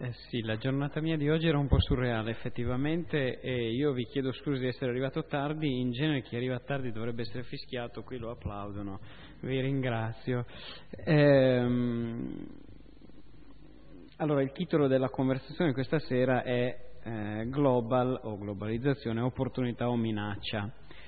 Sì, la giornata mia di oggi era un po' surreale effettivamente, e io vi chiedo scusa di essere arrivato tardi. In genere chi arriva tardi dovrebbe essere fischiato, qui lo applaudono, vi ringrazio. Allora, il titolo della conversazione questa sera è Global o globalizzazione, opportunità o minaccia.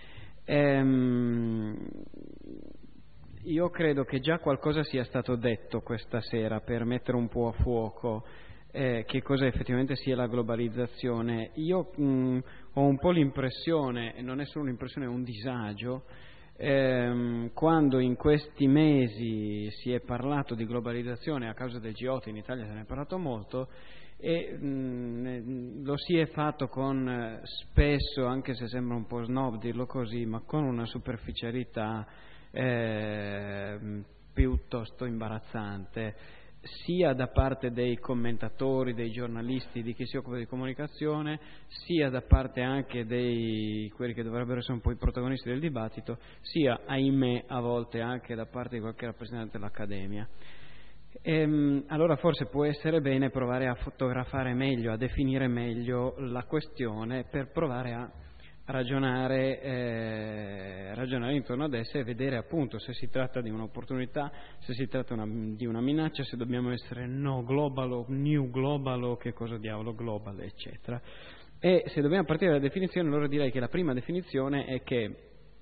Io credo che già qualcosa sia stato detto questa sera per mettere un po' a fuoco che cosa effettivamente sia la globalizzazione. Io ho un po' l'impressione, e non è solo un'impressione, è un disagio, quando in questi mesi si è parlato di globalizzazione a causa del G8, in Italia se ne è parlato molto, e lo si è fatto con spesso, anche se sembra un po' snob dirlo così, ma con una superficialità piuttosto imbarazzante, sia da parte dei commentatori, dei giornalisti, di chi si occupa di comunicazione, sia da parte anche di quelli che dovrebbero essere un po' i protagonisti del dibattito, sia, ahimè, a volte anche da parte di qualche rappresentante dell'Accademia. Allora forse può essere bene provare a fotografare meglio, a definire meglio la questione, per provare a ragionare intorno ad essa e vedere appunto se si tratta di un'opportunità, se si tratta di una minaccia, se dobbiamo essere no global o new global o che cosa diavolo global, eccetera. E se dobbiamo partire dalla definizione, allora direi che la prima definizione è che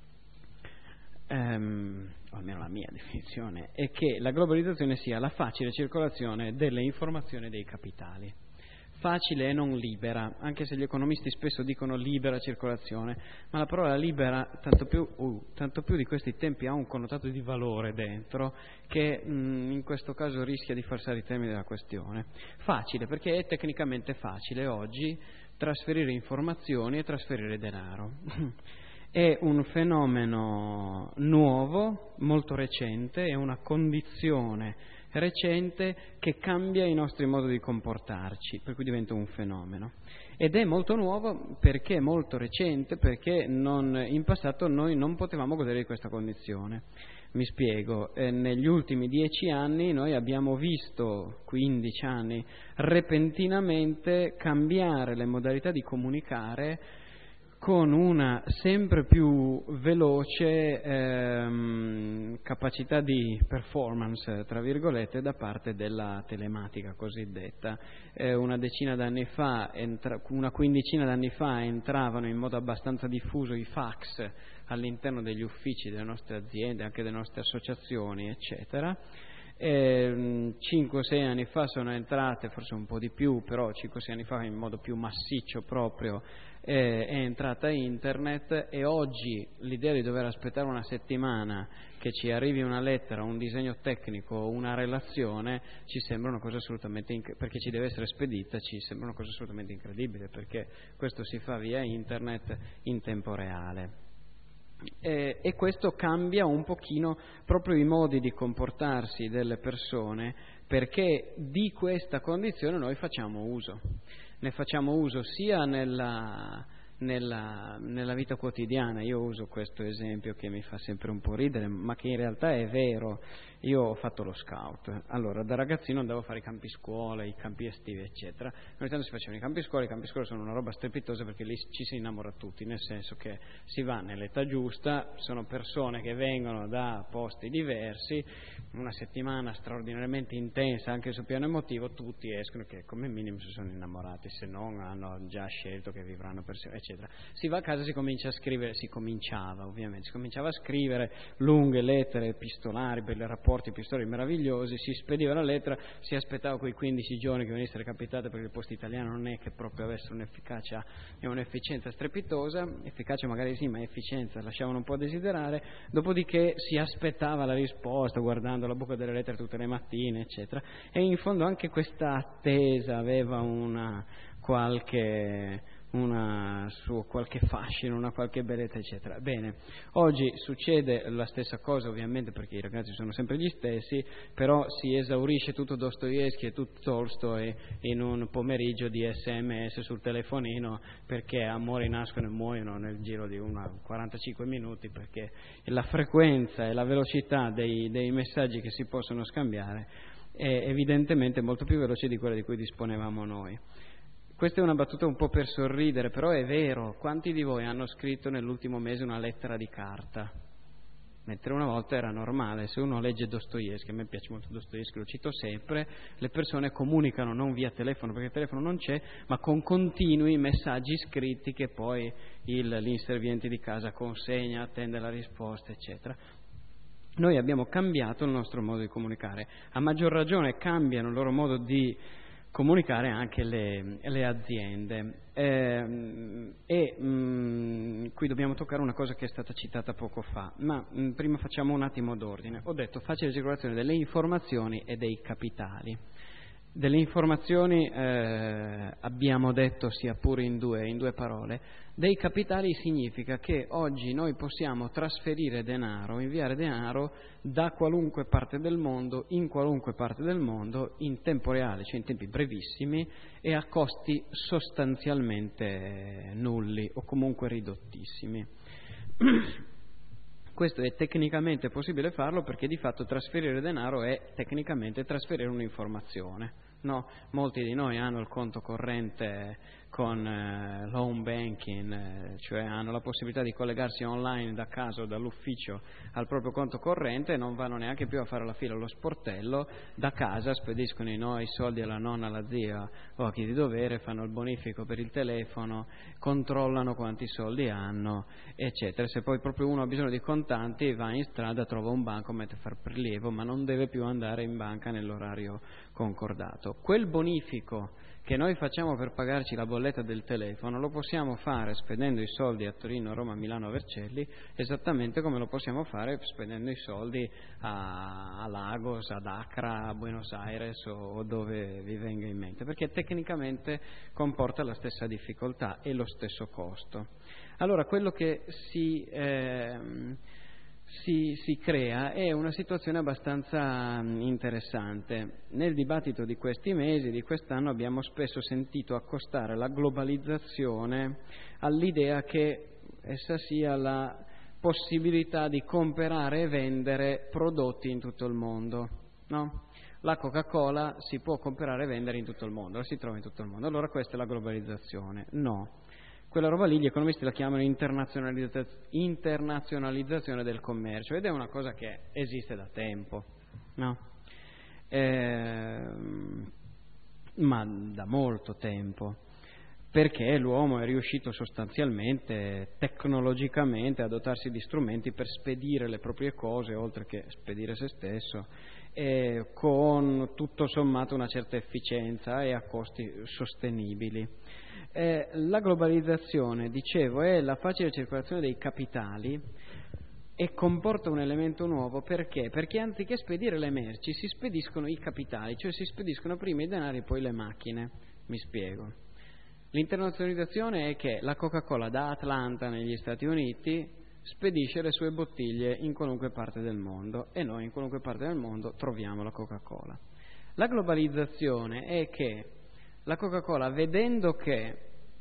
o almeno la mia definizione è che la globalizzazione sia la facile circolazione delle informazioni e dei capitali. Facile e non libera, anche se gli economisti spesso dicono libera circolazione, ma la parola libera, tanto più di questi tempi, ha un connotato di valore dentro che in questo caso rischia di falsare i termini della questione. Facile perché è tecnicamente facile oggi trasferire informazioni e trasferire denaro. È un fenomeno nuovo, molto recente, è una condizione recente che cambia i nostri modi di comportarci, per cui diventa un fenomeno. Ed è molto nuovo perché è molto recente, perché in passato noi non potevamo godere di questa condizione. Mi spiego, negli ultimi 10 anni noi abbiamo visto, 15 anni, repentinamente cambiare le modalità di comunicare con una sempre più veloce capacità di performance, tra virgolette, da parte della telematica cosiddetta. Una quindicina d'anni fa entravano in modo abbastanza diffuso i fax all'interno degli uffici delle nostre aziende, anche delle nostre associazioni, eccetera. 5 o 6 anni fa sono entrate, forse un po' di più, però 5 o 6 anni fa in modo più massiccio proprio è entrata internet, e oggi l'idea di dover aspettare una settimana che ci arrivi una lettera, un disegno tecnico, una relazione, ci sembra una cosa assolutamente perché ci deve essere spedita, ci sembra una cosa assolutamente incredibile, perché questo si fa via internet in tempo reale. E questo cambia un pochino proprio i modi di comportarsi delle persone, perché di questa condizione noi facciamo uso. Ne facciamo uso sia nella vita quotidiana. Io uso questo esempio che mi fa sempre un po' ridere, ma che in realtà è vero. Io ho fatto lo scout, allora da ragazzino andavo a fare i campi scuola, i campi estivi, eccetera. Ogni tanto si facevano i campi scuola sono una roba strepitosa perché lì ci si innamora tutti, nel senso che si va nell'età giusta, sono persone che vengono da posti diversi, una settimana straordinariamente intensa anche sul piano emotivo, tutti escono che come minimo si sono innamorati, se non hanno già scelto che vivranno per sé, eccetera. Si va a casa, si comincia a scrivere, si cominciava a scrivere lunghe lettere epistolari, belle rapporti epistolari meravigliosi, si spediva la lettera, si aspettava quei 15 giorni che venisse recapitata, perché il posto italiano non è che proprio avesse un'efficacia e un'efficienza strepitosa, efficacia magari sì, ma efficienza lasciavano un po' a desiderare, dopodiché si aspettava la risposta guardando la bocca delle lettere tutte le mattine, eccetera, e in fondo anche questa attesa aveva qualche fascino, una qualche bellezza, eccetera. Bene, oggi succede la stessa cosa, ovviamente, perché i ragazzi sono sempre gli stessi, però si esaurisce tutto Dostoevskij e tutto Tolstoj in un pomeriggio di SMS sul telefonino, perché amori nascono e muoiono nel giro di 45 minuti, perché la frequenza e la velocità dei messaggi che si possono scambiare è evidentemente molto più veloce di quella di cui disponevamo noi. Questa è una battuta un po' per sorridere, però è vero. Quanti di voi hanno scritto nell'ultimo mese una lettera di carta? Mentre una volta era normale. Se uno legge Dostoevskij, a me piace molto Dostoevskij, lo cito sempre, le persone comunicano non via telefono, perché il telefono non c'è, ma con continui messaggi scritti che poi l'inserviente di casa consegna, attende la risposta, eccetera. Noi abbiamo cambiato il nostro modo di comunicare. A maggior ragione cambiano il loro modo di comunicare anche le aziende. Qui dobbiamo toccare una cosa che è stata citata poco fa, ma prima facciamo un attimo d'ordine. Ho detto facile circolazione delle informazioni e dei capitali. Delle informazioni abbiamo detto sia pure in due parole. Dei capitali significa che oggi noi possiamo trasferire denaro, inviare denaro da qualunque parte del mondo, in qualunque parte del mondo, in tempo reale, cioè in tempi brevissimi e a costi sostanzialmente nulli o comunque ridottissimi. Questo è tecnicamente possibile farlo perché di fatto trasferire denaro è tecnicamente trasferire un'informazione. No, molti di noi hanno il conto corrente con l'home banking, cioè hanno la possibilità di collegarsi online da casa o dall'ufficio al proprio conto corrente e non vanno neanche più a fare la fila allo sportello, da casa spediscono i soldi alla nonna, alla zia o a chi di dovere, fanno il bonifico per il telefono, controllano quanti soldi hanno, eccetera. Se poi proprio uno ha bisogno di contanti va in strada, trova un banco, mette a far prelievo, ma non deve più andare in banca nell'orario concordato. Quel bonifico che noi facciamo per pagarci la bolletta del telefono lo possiamo fare spendendo i soldi a Torino, Roma, Milano, Vercelli, esattamente come lo possiamo fare spendendo i soldi a Lagos, ad Accra, a Buenos Aires o dove vi venga in mente, perché tecnicamente comporta la stessa difficoltà e lo stesso costo. Allora quello che si crea è una situazione abbastanza interessante. Nel dibattito di questi mesi, di quest'anno, abbiamo spesso sentito accostare la globalizzazione all'idea che essa sia la possibilità di comprare e vendere prodotti in tutto il mondo, no? La Coca-Cola si può comprare e vendere in tutto il mondo, la si trova in tutto il mondo. Allora questa è la globalizzazione? No. Quella roba lì gli economisti la chiamano internazionalizzazione del commercio ed è una cosa che esiste da tempo, no? Ma da molto tempo, perché l'uomo è riuscito sostanzialmente, tecnologicamente, a dotarsi di strumenti per spedire le proprie cose, oltre che spedire se stesso, con tutto sommato una certa efficienza e a costi sostenibili. La globalizzazione, dicevo, è la facile circolazione dei capitali e comporta un elemento nuovo. Perché? Perché anziché spedire le merci si spediscono i capitali, cioè si spediscono prima i denari e poi le macchine. Mi spiego. L'internazionalizzazione è che la Coca-Cola da Atlanta negli Stati Uniti spedisce le sue bottiglie in qualunque parte del mondo e noi in qualunque parte del mondo troviamo la Coca-Cola. La globalizzazione è che la Coca-Cola, vedendo che,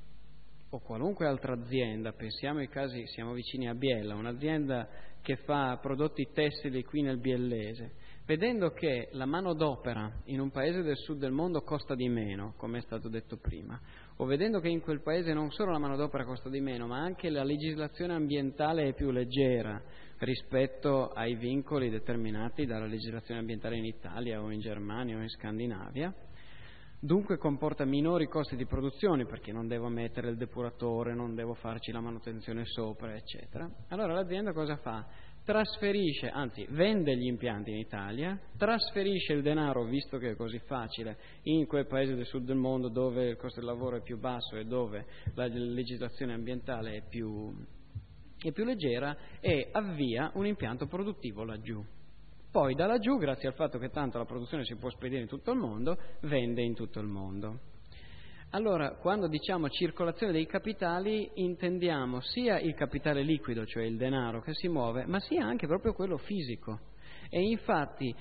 o qualunque altra azienda, pensiamo ai casi, siamo vicini a Biella, un'azienda che fa prodotti tessili qui nel biellese, vedendo che la manodopera in un paese del sud del mondo costa di meno, come è stato detto prima, o vedendo che in quel paese non solo la manodopera costa di meno, ma anche la legislazione ambientale è più leggera rispetto ai vincoli determinati dalla legislazione ambientale in Italia o in Germania o in Scandinavia, dunque comporta minori costi di produzione perché non devo mettere il depuratore, non devo farci la manutenzione sopra, eccetera. Allora l'azienda cosa fa? Trasferisce, anzi vende gli impianti in Italia, trasferisce il denaro, visto che è così facile, in quel paese del sud del mondo dove il costo del lavoro è più basso e dove la legislazione ambientale è più leggera, e avvia un impianto produttivo laggiù. Poi da laggiù, grazie al fatto che tanto la produzione si può spedire in tutto il mondo, vende in tutto il mondo. Allora, quando diciamo circolazione dei capitali, intendiamo sia il capitale liquido, cioè il denaro che si muove, ma sia anche proprio quello fisico. E infatti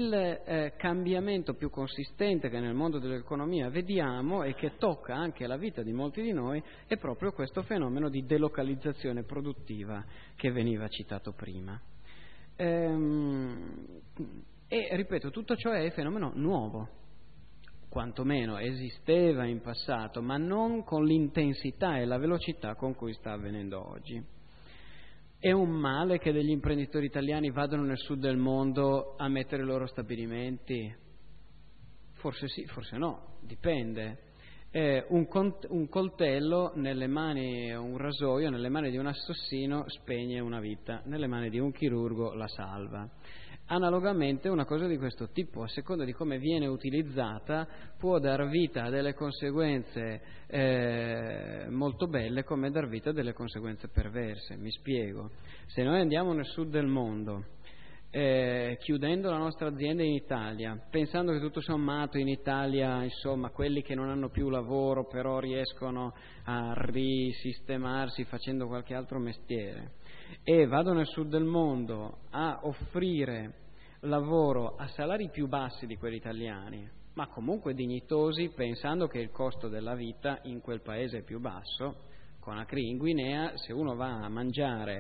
il cambiamento più consistente che nel mondo dell'economia vediamo e che tocca anche la vita di molti di noi è proprio questo fenomeno di delocalizzazione produttiva che veniva citato prima. E, ripeto, tutto ciò è fenomeno nuovo, quantomeno esisteva in passato, ma non con l'intensità e la velocità con cui sta avvenendo oggi. È un male che degli imprenditori italiani vadano nel sud del mondo a mettere i loro stabilimenti? Forse sì, forse no, dipende. Un coltello nelle mani, un rasoio nelle mani di un assassino spegne una vita, nelle mani di un chirurgo la salva. Analogamente una cosa di questo tipo, a seconda di come viene utilizzata, può dar vita a delle conseguenze molto belle, come dar vita a delle conseguenze perverse. Mi spiego. Se noi andiamo nel sud del mondo, chiudendo la nostra azienda in Italia, pensando che tutto sommato in Italia, insomma, quelli che non hanno più lavoro però riescono a risistemarsi facendo qualche altro mestiere, e vado nel sud del mondo a offrire lavoro a salari più bassi di quelli italiani, ma comunque dignitosi, pensando che il costo della vita in quel paese è più basso. Conakry in Guinea, se uno va a mangiare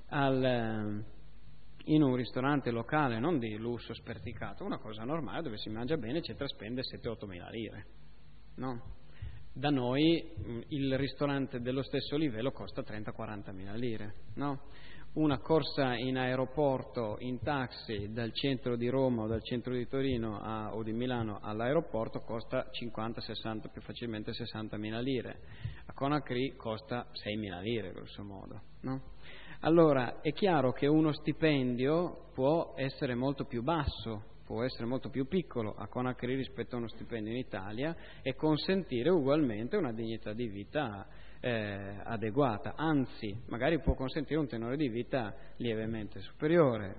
in un ristorante locale, non di lusso sperticato, una cosa normale dove si mangia bene, eccetera, spende 7-8 mila lire, no? Da noi il ristorante dello stesso livello costa 30-40 mila lire, no? Una corsa in aeroporto in taxi dal centro di Roma o dal centro di Torino o di Milano all'aeroporto costa 50-60, più facilmente 60 mila lire. A Conakry costa 6 mila lire, grosso modo, no? Allora è chiaro che uno stipendio può essere molto più basso, può essere molto più piccolo a Conakry rispetto a uno stipendio in Italia, e consentire ugualmente una dignità di vita adeguata, anzi magari può consentire un tenore di vita lievemente superiore,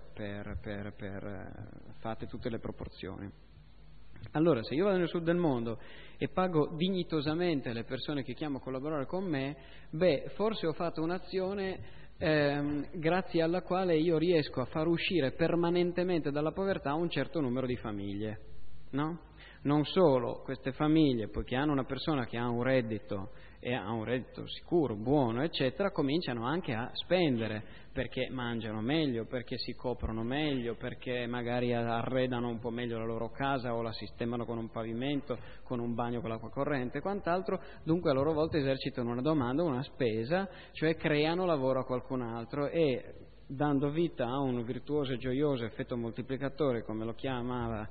fate tutte le proporzioni. Allora, se io vado nel sud del mondo e pago dignitosamente le persone che chiamo a collaborare con me, forse ho fatto un'azione grazie alla quale io riesco a far uscire permanentemente dalla povertà un certo numero di famiglie, no? Non solo queste famiglie, poiché hanno una persona che ha un reddito, e ha un reddito sicuro, buono, eccetera, cominciano anche a spendere, perché mangiano meglio, perché si coprono meglio, perché magari arredano un po' meglio la loro casa o la sistemano con un pavimento, con un bagno con l'acqua corrente e quant'altro. Dunque a loro volta esercitano una domanda, una spesa, cioè creano lavoro a qualcun altro, e dando vita a un virtuoso e gioioso effetto moltiplicatore, come lo chiamava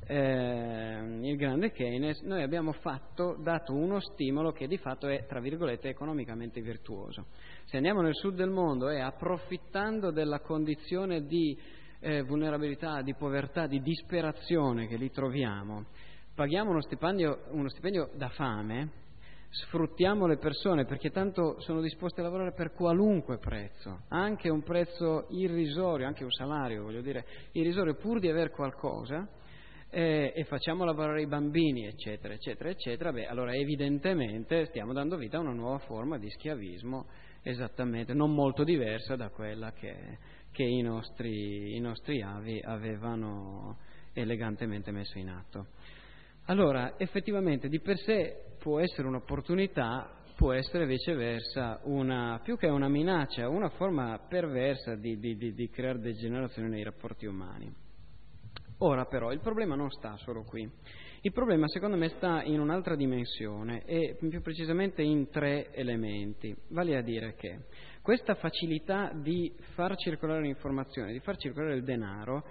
il grande Keynes, noi abbiamo dato uno stimolo che di fatto è, tra virgolette, economicamente virtuoso. Se andiamo nel sud del mondo e approfittando della condizione di vulnerabilità, di povertà, di disperazione che lì troviamo, paghiamo uno stipendio da fame, sfruttiamo le persone perché tanto sono disposte a lavorare per qualunque prezzo, anche un prezzo irrisorio, anche un salario, voglio dire, irrisorio, pur di aver qualcosa, e facciamo lavorare i bambini, eccetera, eccetera, eccetera, allora evidentemente stiamo dando vita a una nuova forma di schiavismo, esattamente, non molto diversa da quella che i nostri avi avevano elegantemente messo in atto. Allora, effettivamente, di per sé può essere un'opportunità, può essere viceversa più che una minaccia, una forma perversa di creare degenerazione nei rapporti umani. Ora però il problema non sta solo qui, il problema secondo me sta in un'altra dimensione, e più precisamente in 3 elementi, vale a dire che questa facilità di far circolare l'informazione, di far circolare il denaro,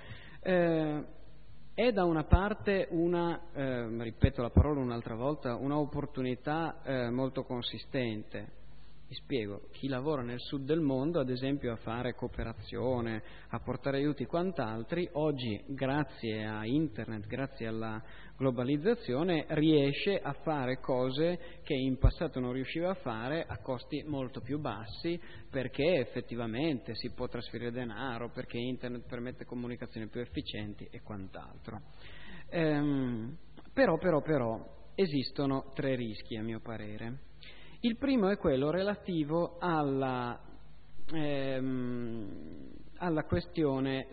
è da una parte ripeto la parola un'altra volta, una opportunità molto consistente. Vi spiego, chi lavora nel sud del mondo, ad esempio a fare cooperazione, a portare aiuti quant'altri, oggi grazie a internet, grazie alla globalizzazione, riesce a fare cose che in passato non riusciva a fare a costi molto più bassi, perché effettivamente si può trasferire denaro, perché internet permette comunicazioni più efficienti e quant'altro. Però esistono 3 rischi a mio parere. Il primo è quello relativo alla questione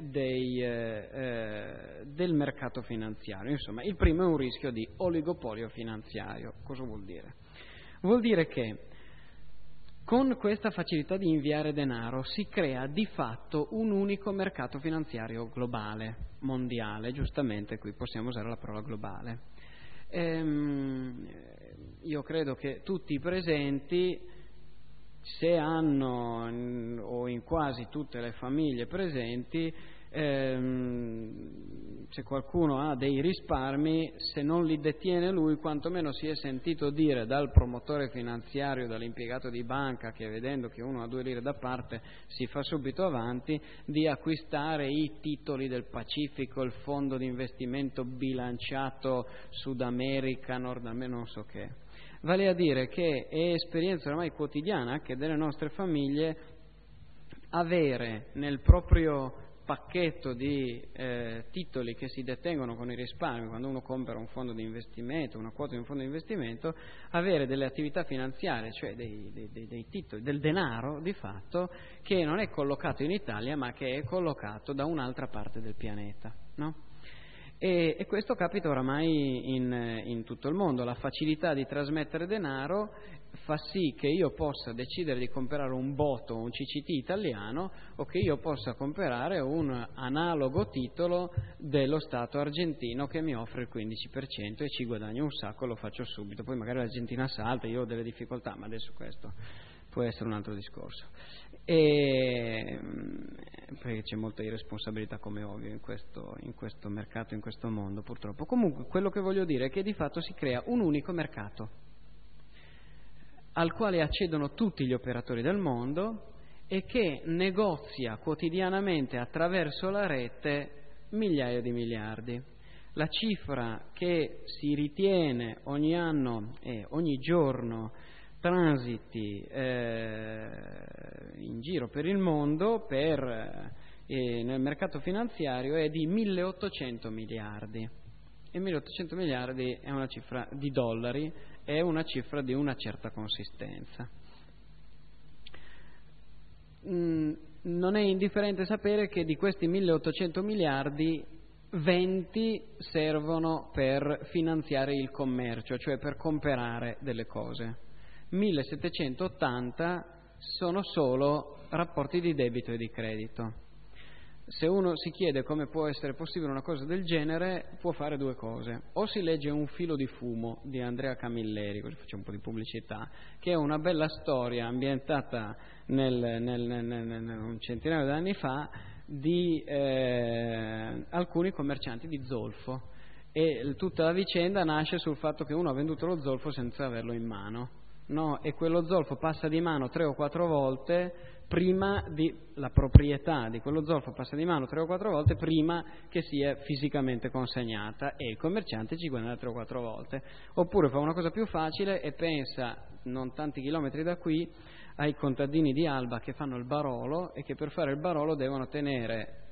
del mercato finanziario. Insomma, il primo è un rischio di oligopolio finanziario. Cosa vuol dire? Vuol dire che Con questa facilità di inviare denaro si crea di fatto un unico mercato finanziario globale, mondiale, giustamente qui possiamo usare la parola globale. Io credo che tutti i presenti, se hanno, o in quasi tutte le famiglie presenti, se qualcuno ha dei risparmi, se non li detiene lui, quantomeno si è sentito dire dal promotore finanziario, dall'impiegato di banca, che vedendo che uno ha 2 lire da parte si fa subito avanti, di acquistare i titoli del Pacifico, il fondo di investimento bilanciato Sud America, Nord America, non so che. Vale a dire che è esperienza ormai quotidiana anche delle nostre famiglie avere nel proprio pacchetto di titoli che si detengono con i risparmi, quando uno compra un fondo di investimento, una quota di un fondo di investimento, avere delle attività finanziarie, cioè dei titoli, del denaro di fatto, che non è collocato in Italia ma che è collocato da un'altra parte del pianeta, no? E questo capita oramai in tutto il mondo. La facilità di trasmettere denaro fa sì che io possa decidere di comprare un BOT o un CCT italiano, o che io possa comprare un analogo titolo dello Stato argentino che mi offre il 15% e ci guadagno un sacco, lo faccio subito. Poi magari l'Argentina salta, io ho delle difficoltà, ma adesso questo può essere un altro discorso. Perché c'è molta irresponsabilità, come ovvio, in questo mercato, in questo mondo, purtroppo. Comunque, quello che voglio dire è che di fatto si crea un unico mercato al quale accedono tutti gli operatori del mondo e che negozia quotidianamente attraverso la rete migliaia di miliardi. La cifra che si ritiene ogni anno e ogni giorno transiti in giro per il mondo nel mercato finanziario è di 1.800 miliardi. E 1.800 miliardi è una cifra di dollari, è una cifra di una certa consistenza. Non è indifferente sapere che di questi 1.800 miliardi 20 servono per finanziare il commercio, cioè per comprare delle cose. 1.780 sono solo rapporti di debito e di credito. Se uno si chiede come può essere possibile una cosa del genere, può fare 2 cose: o si legge Un filo di fumo di Andrea Camilleri, così facciamo un po' di pubblicità, che è una bella storia ambientata un centinaio di anni fa di alcuni commercianti di zolfo, e tutta la vicenda nasce sul fatto che uno ha venduto lo zolfo senza averlo in mano. No, e quello zolfo passa di mano 3 o 4 volte la proprietà di quello zolfo passa di mano 3 o 4 volte prima che sia fisicamente consegnata, e il commerciante ci guadagna 3 o 4 volte. Oppure fa una cosa più facile e pensa, non tanti chilometri da qui, ai contadini di Alba che fanno il Barolo e che per fare il Barolo devono tenere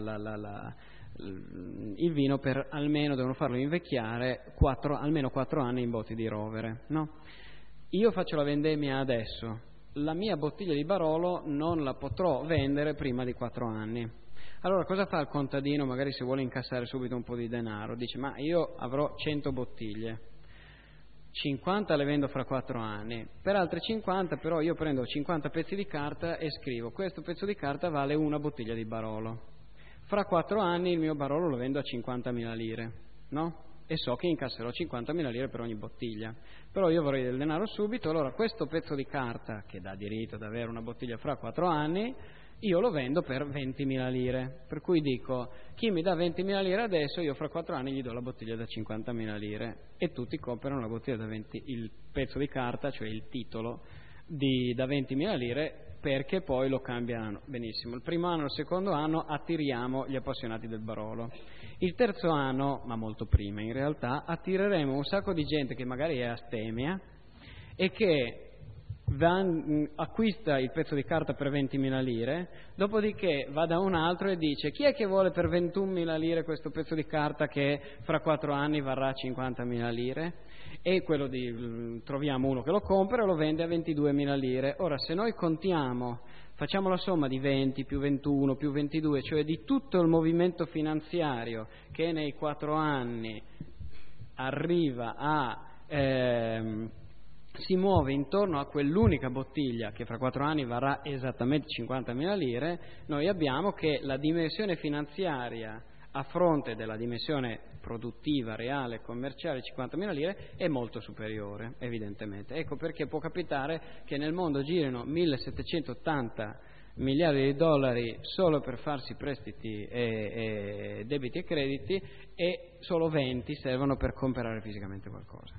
il vino per devono farlo invecchiare almeno 4 anni in botti di rovere, no? Io faccio la vendemmia adesso, la mia bottiglia di Barolo non la potrò vendere prima di 4 anni. Allora cosa fa il contadino, magari se vuole incassare subito un po' di denaro? Dice: ma io avrò 100 bottiglie, 50 le vendo fra 4 anni, per altre 50 però io prendo 50 pezzi di carta e scrivo: questo pezzo di carta vale una bottiglia di Barolo. Fra 4 anni il mio Barolo lo vendo a 50.000 lire, no? E so che incasserò 50.000 lire per ogni bottiglia, però io vorrei del denaro subito. Allora questo pezzo di carta, che dà diritto ad avere una bottiglia fra 4 anni, io lo vendo per 20.000 lire, per cui dico: chi mi dà 20.000 lire adesso, io fra 4 anni gli do la bottiglia da 50.000 lire, e tutti comprano la bottiglia il pezzo di carta, cioè il titolo da 20.000 lire, perché poi lo cambiano. Benissimo, il primo anno, il secondo anno attiriamo gli appassionati del Barolo. Il terzo anno, ma molto prima in realtà, attireremo un sacco di gente che magari è astemia e che acquista il pezzo di carta per 20.000 lire, dopodiché va da un altro e dice: chi è che vuole per 21.000 lire questo pezzo di carta che fra 4 anni varrà 50.000 lire? E troviamo uno che lo compra e lo vende a 22.000 lire. Ora, se noi facciamo la somma di 20 più 21 più 22, cioè di tutto il movimento finanziario che nei 4 anni arriva a si muove intorno a quell'unica bottiglia che fra 4 anni varrà esattamente 50.000 lire, noi abbiamo che la dimensione finanziaria a fronte della dimensione produttiva, reale, commerciale, 50.000 lire, è molto superiore, evidentemente. Ecco perché può capitare che nel mondo girino 1.780 miliardi di dollari solo per farsi prestiti e debiti e crediti, e solo 20 servono per comprare fisicamente qualcosa.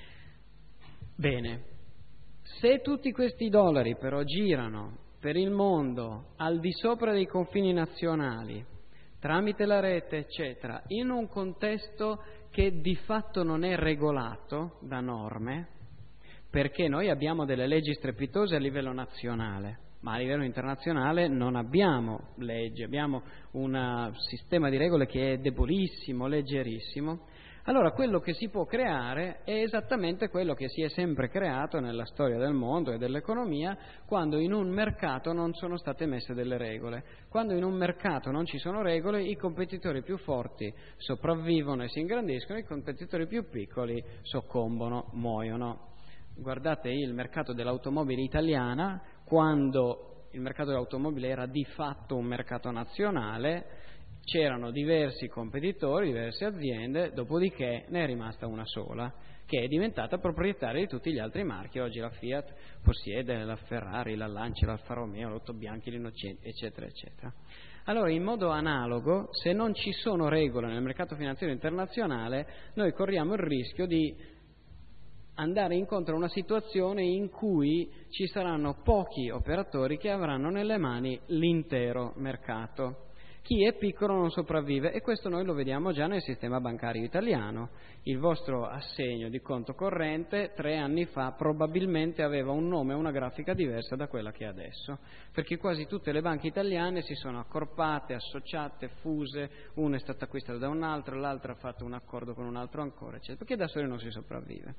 Bene, se tutti questi dollari però girano per il mondo al di sopra dei confini nazionali, tramite la rete, eccetera, in un contesto che di fatto non è regolato da norme, perché noi abbiamo delle leggi strepitose a livello nazionale, ma a livello internazionale non abbiamo leggi, abbiamo un sistema di regole che è debolissimo, leggerissimo. Allora quello che si può creare è esattamente quello che si è sempre creato nella storia del mondo e dell'economia, quando in un mercato non sono state messe delle regole. Quando in un mercato non ci sono regole, i competitori più forti sopravvivono e si ingrandiscono, i competitori più piccoli soccombono, muoiono. Guardate il mercato dell'automobile italiana, quando il mercato dell'automobile era di fatto un mercato nazionale, c'erano diversi competitori, diverse aziende, dopodiché ne è rimasta una sola, che è diventata proprietaria di tutti gli altri marchi. Oggi la Fiat possiede la Ferrari, la Lancia, l'Alfa Romeo, l'Otto Bianchi, l'Innocenti, eccetera, eccetera. Allora, in modo analogo, se non ci sono regole nel mercato finanziario internazionale, noi corriamo il rischio di andare incontro a una situazione in cui ci saranno pochi operatori che avranno nelle mani l'intero mercato. Chi è piccolo non sopravvive, e questo noi lo vediamo già nel sistema bancario italiano. Il vostro assegno di conto corrente 3 anni fa probabilmente aveva un nome e una grafica diversa da quella che è adesso, perché quasi tutte le banche italiane si sono accorpate, associate, fuse, una è stata acquistata da un'altra, l'altra ha fatto un accordo con un altro ancora, eccetera, perché da soli non si sopravvive.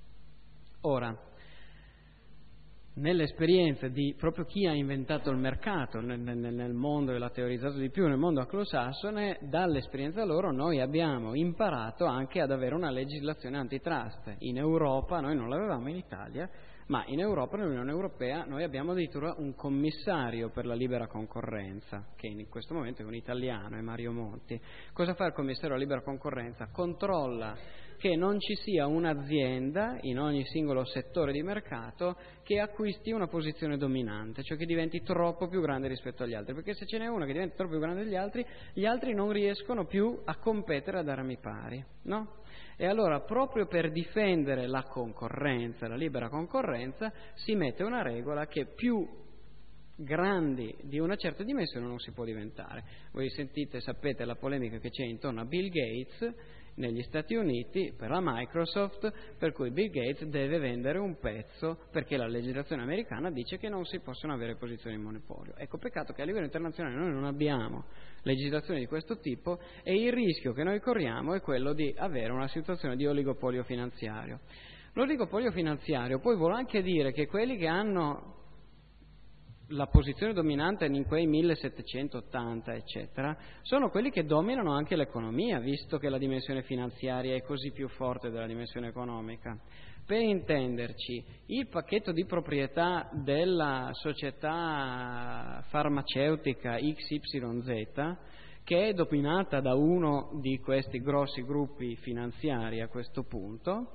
Ora, nell'esperienza di proprio chi ha inventato il mercato nel mondo e l'ha teorizzato di più nel mondo anglosassone, dall'esperienza loro noi abbiamo imparato anche ad avere una legislazione antitrust. In Europa, noi non l'avevamo in Italia, ma in Europa, nell'Unione Europea, noi abbiamo addirittura un commissario per la libera concorrenza, che in questo momento è un italiano, è Mario Monti. Cosa fa il commissario per la libera concorrenza? Controlla che non ci sia un'azienda in ogni singolo settore di mercato che acquisti una posizione dominante, cioè che diventi troppo più grande rispetto agli altri, perché se ce n'è una che diventa troppo più grande degli altri, gli altri non riescono più a competere ad armi pari, no? E allora, proprio per difendere la concorrenza, la libera concorrenza, si mette una regola che più grandi di una certa dimensione non si può diventare. Voi sapete la polemica che c'è intorno a Bill Gates negli Stati Uniti per la Microsoft, per cui Bill Gates deve vendere un pezzo perché la legislazione americana dice che non si possono avere posizioni di monopolio. Ecco, peccato che a livello internazionale noi non abbiamo legislazioni di questo tipo, e il rischio che noi corriamo è quello di avere una situazione di oligopolio finanziario. L'oligopolio finanziario poi vuole anche dire che quelli che hanno la posizione dominante in quei 1780 eccetera sono quelli che dominano anche l'economia, visto che la dimensione finanziaria è così più forte della dimensione economica. Per intenderci, il pacchetto di proprietà della società farmaceutica XYZ, che è dominata da uno di questi grossi gruppi finanziari a questo punto,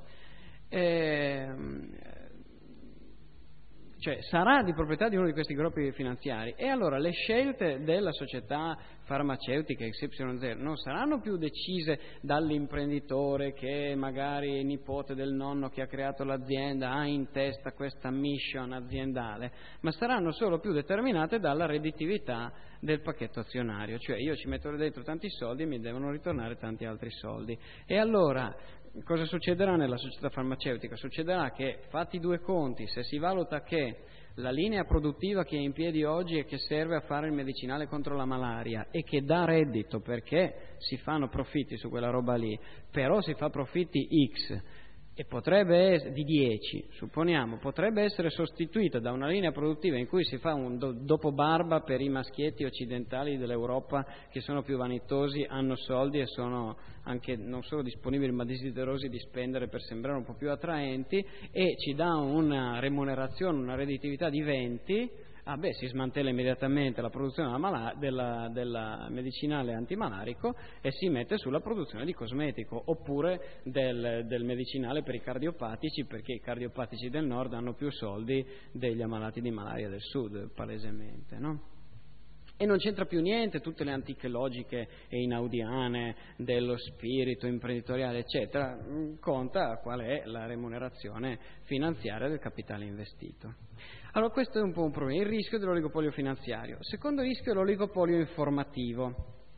cioè sarà di proprietà di uno di questi gruppi finanziari, e allora le scelte della società farmaceutica XYZ non saranno più decise dall'imprenditore che magari è nipote del nonno che ha creato l'azienda, ha in testa questa mission aziendale, ma saranno solo più determinate dalla redditività del pacchetto azionario, cioè io ci metto dentro tanti soldi e mi devono ritornare tanti altri soldi. E allora cosa succederà nella società farmaceutica? Succederà che, fatti 2 conti, se si valuta che la linea produttiva che è in piedi oggi e che serve a fare il medicinale contro la malaria e che dà reddito perché si fanno profitti su quella roba lì, però si fa profitti X, e potrebbe essere di 10, supponiamo, potrebbe essere sostituita da una linea produttiva in cui si fa un dopobarba per i maschietti occidentali dell'Europa che sono più vanitosi, hanno soldi e sono anche non solo disponibili ma desiderosi di spendere per sembrare un po' più attraenti, e ci dà una remunerazione, una redditività di 20, si smantella immediatamente la produzione della medicinale antimalarico e si mette sulla produzione di cosmetico, oppure del medicinale per i cardiopatici, perché i cardiopatici del nord hanno più soldi degli ammalati di malaria del sud, palesemente, no? E non c'entra più niente tutte le antiche logiche einaudiane dello spirito imprenditoriale, eccetera, conta qual è la remunerazione finanziaria del capitale investito. Allora questo è un po' un problema, il rischio dell'oligopolio finanziario. Secondo rischio è l'oligopolio informativo.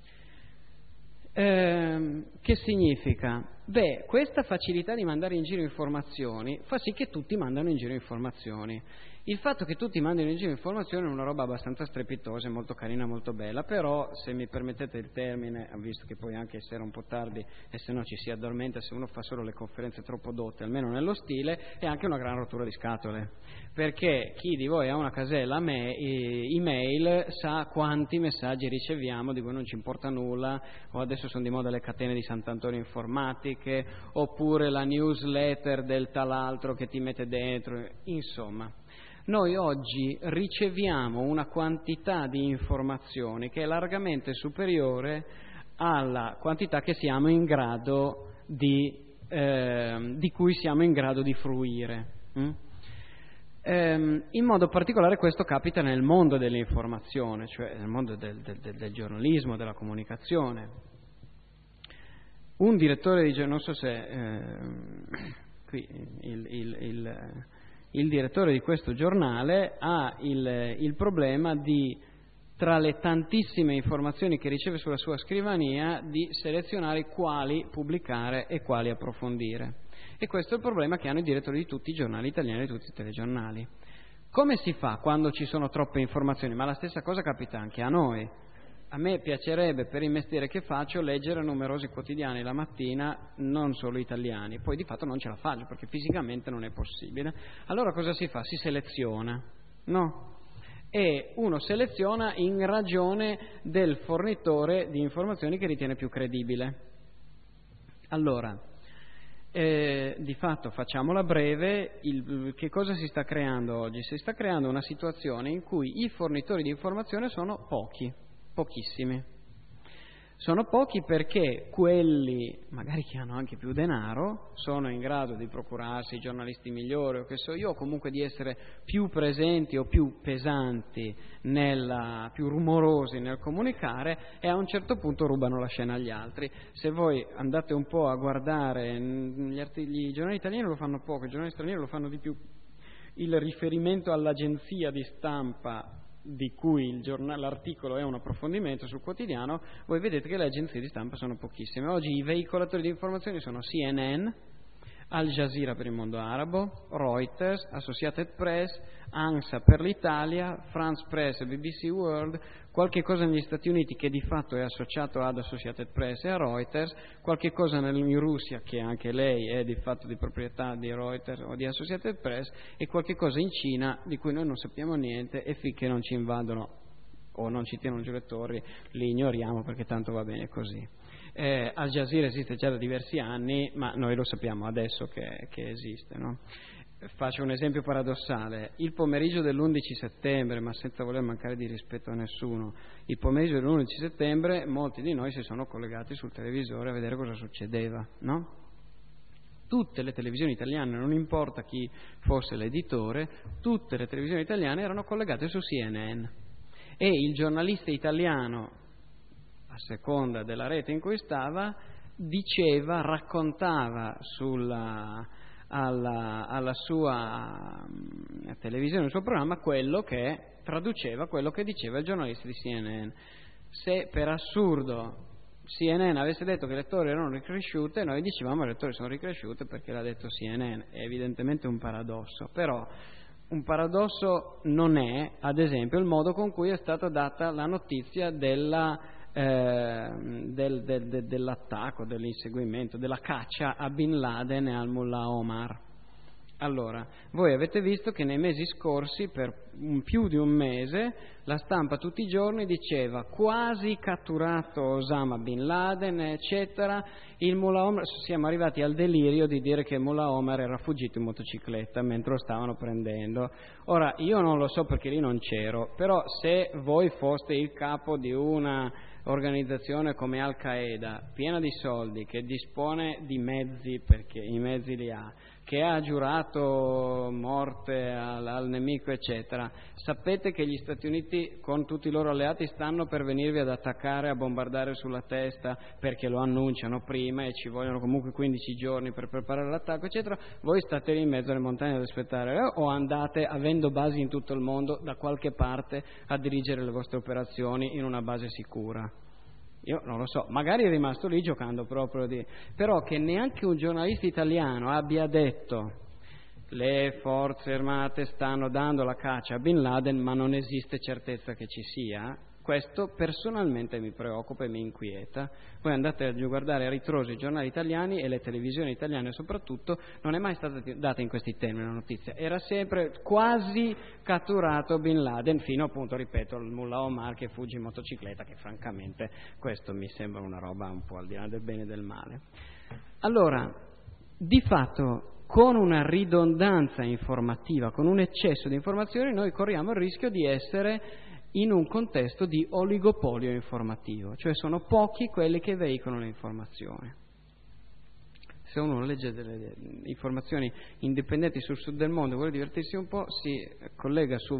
Che significa? Questa facilità di mandare in giro informazioni fa sì che tutti mandano in giro informazioni. Il fatto che tutti mandino in giro informazioni è una roba abbastanza strepitosa, molto carina, molto bella, però, se mi permettete il termine, visto che poi anche sera un po' tardi e se no ci si addormenta se uno fa solo le conferenze troppo dotte, almeno nello stile, è anche una gran rottura di scatole, perché chi di voi ha una casella email sa quanti messaggi riceviamo, di cui non ci importa nulla, o adesso sono di moda le catene di Sant'Antonio informatiche, oppure la newsletter del tal altro che ti mette dentro, insomma. Noi oggi riceviamo una quantità di informazioni che è largamente superiore alla quantità che siamo in grado di cui siamo in grado di fruire. In modo particolare questo capita nel mondo dell'informazione, cioè nel mondo del giornalismo, della comunicazione. Un direttore di non so se qui il direttore di questo giornale ha il problema di, tra le tantissime informazioni che riceve sulla sua scrivania, di selezionare quali pubblicare e quali approfondire. E questo è il problema che hanno i direttori di tutti i giornali italiani e di tutti i telegiornali. Come si fa quando ci sono troppe informazioni? Ma la stessa cosa capita anche a noi. A me piacerebbe, per il mestiere che faccio, leggere numerosi quotidiani la mattina, non solo italiani, poi di fatto non ce la faccio perché fisicamente non è possibile. Allora cosa si fa? Si seleziona, no? E uno seleziona in ragione del fornitore di informazioni che ritiene più credibile. Allora, di fatto, facciamola breve, che cosa si sta creando oggi? Si sta creando una situazione in cui i fornitori di informazione sono pochissimi. Sono pochi perché quelli, magari che hanno anche più denaro, sono in grado di procurarsi i giornalisti migliori o che so io, o comunque di essere più presenti o più pesanti, più rumorosi nel comunicare, e a un certo punto rubano la scena agli altri. Se voi andate un po' a guardare, i giornali italiani lo fanno poco, i giornali stranieri lo fanno di più, il riferimento all'agenzia di stampa di cui l'articolo è un approfondimento sul quotidiano, voi vedete che le agenzie di stampa sono pochissime. Oggi i veicolatori di informazioni sono CNN, Al Jazeera per il mondo arabo, Reuters, Associated Press, ANSA per l'Italia, France Press e BBC World, qualche cosa negli Stati Uniti che di fatto è associato ad Associated Press e a Reuters, qualche cosa in Russia che anche lei è di fatto di proprietà di Reuters o di Associated Press, e qualche cosa in Cina di cui noi non sappiamo niente, e finché non ci invadono o non ci tirano giù le torri li ignoriamo perché tanto va bene così. Al Jazeera esiste già da diversi anni, ma noi lo sappiamo adesso che esiste, no? Faccio un esempio paradossale. Il pomeriggio dell'11 settembre, ma senza voler mancare di rispetto a nessuno, il pomeriggio dell'11 settembre molti di noi si sono collegati sul televisore a vedere cosa succedeva, no? Tutte le televisioni italiane, non importa chi fosse l'editore, tutte le televisioni italiane erano collegate su CNN, e il giornalista italiano, a seconda della rete in cui stava, raccontava alla sua televisione, al suo programma, traduceva quello che diceva il giornalista di CNN. Se per assurdo CNN avesse detto che le torri erano ricresciute, noi dicevamo che le torri sono ricresciute perché l'ha detto CNN. È evidentemente un paradosso, però un paradosso non è, ad esempio, il modo con cui è stata data la notizia della dell'attacco, dell'inseguimento, della caccia a Bin Laden e al Mullah Omar. Allora, voi avete visto che nei mesi scorsi, per più di un mese, la stampa tutti i giorni diceva quasi catturato Osama Bin Laden, eccetera. Il Mullah Omar, siamo arrivati al delirio di dire che il Mullah Omar era fuggito in motocicletta mentre lo stavano prendendo. Ora, io non lo so perché lì non c'ero, però se voi foste il capo di una organizzazione come Al Qaeda, piena di soldi, che dispone di mezzi, perché i mezzi li ha, che ha giurato morte al nemico, eccetera, sapete che gli Stati Uniti con tutti i loro alleati stanno per venirvi ad attaccare, a bombardare sulla testa, perché lo annunciano prima e ci vogliono comunque 15 giorni per preparare l'attacco, eccetera. Voi state lì in mezzo alle montagne ad aspettare, o andate, avendo basi in tutto il mondo, da qualche parte a dirigere le vostre operazioni in una base sicura? Io non lo so, magari è rimasto lì giocando proprio però che neanche un giornalista italiano abbia detto le forze armate stanno dando la caccia a Bin Laden ma non esiste certezza che ci sia, questo personalmente mi preoccupa e mi inquieta. Voi andate a guardare a ritroso i giornali italiani e le televisioni italiane soprattutto, non è mai stata data in questi termini la notizia, era sempre quasi catturato Bin Laden, fino appunto, ripeto, al Mullah Omar che fugge in motocicletta, che francamente questo mi sembra una roba un po' al di là del bene e del male. Allora, di fatto, con una ridondanza informativa, con un eccesso di informazioni, noi corriamo il rischio di essere in un contesto di oligopolio informativo, cioè sono pochi quelli che veicolano le informazioni. Se uno legge delle informazioni indipendenti sul sud del mondo e vuole divertirsi un po', si collega su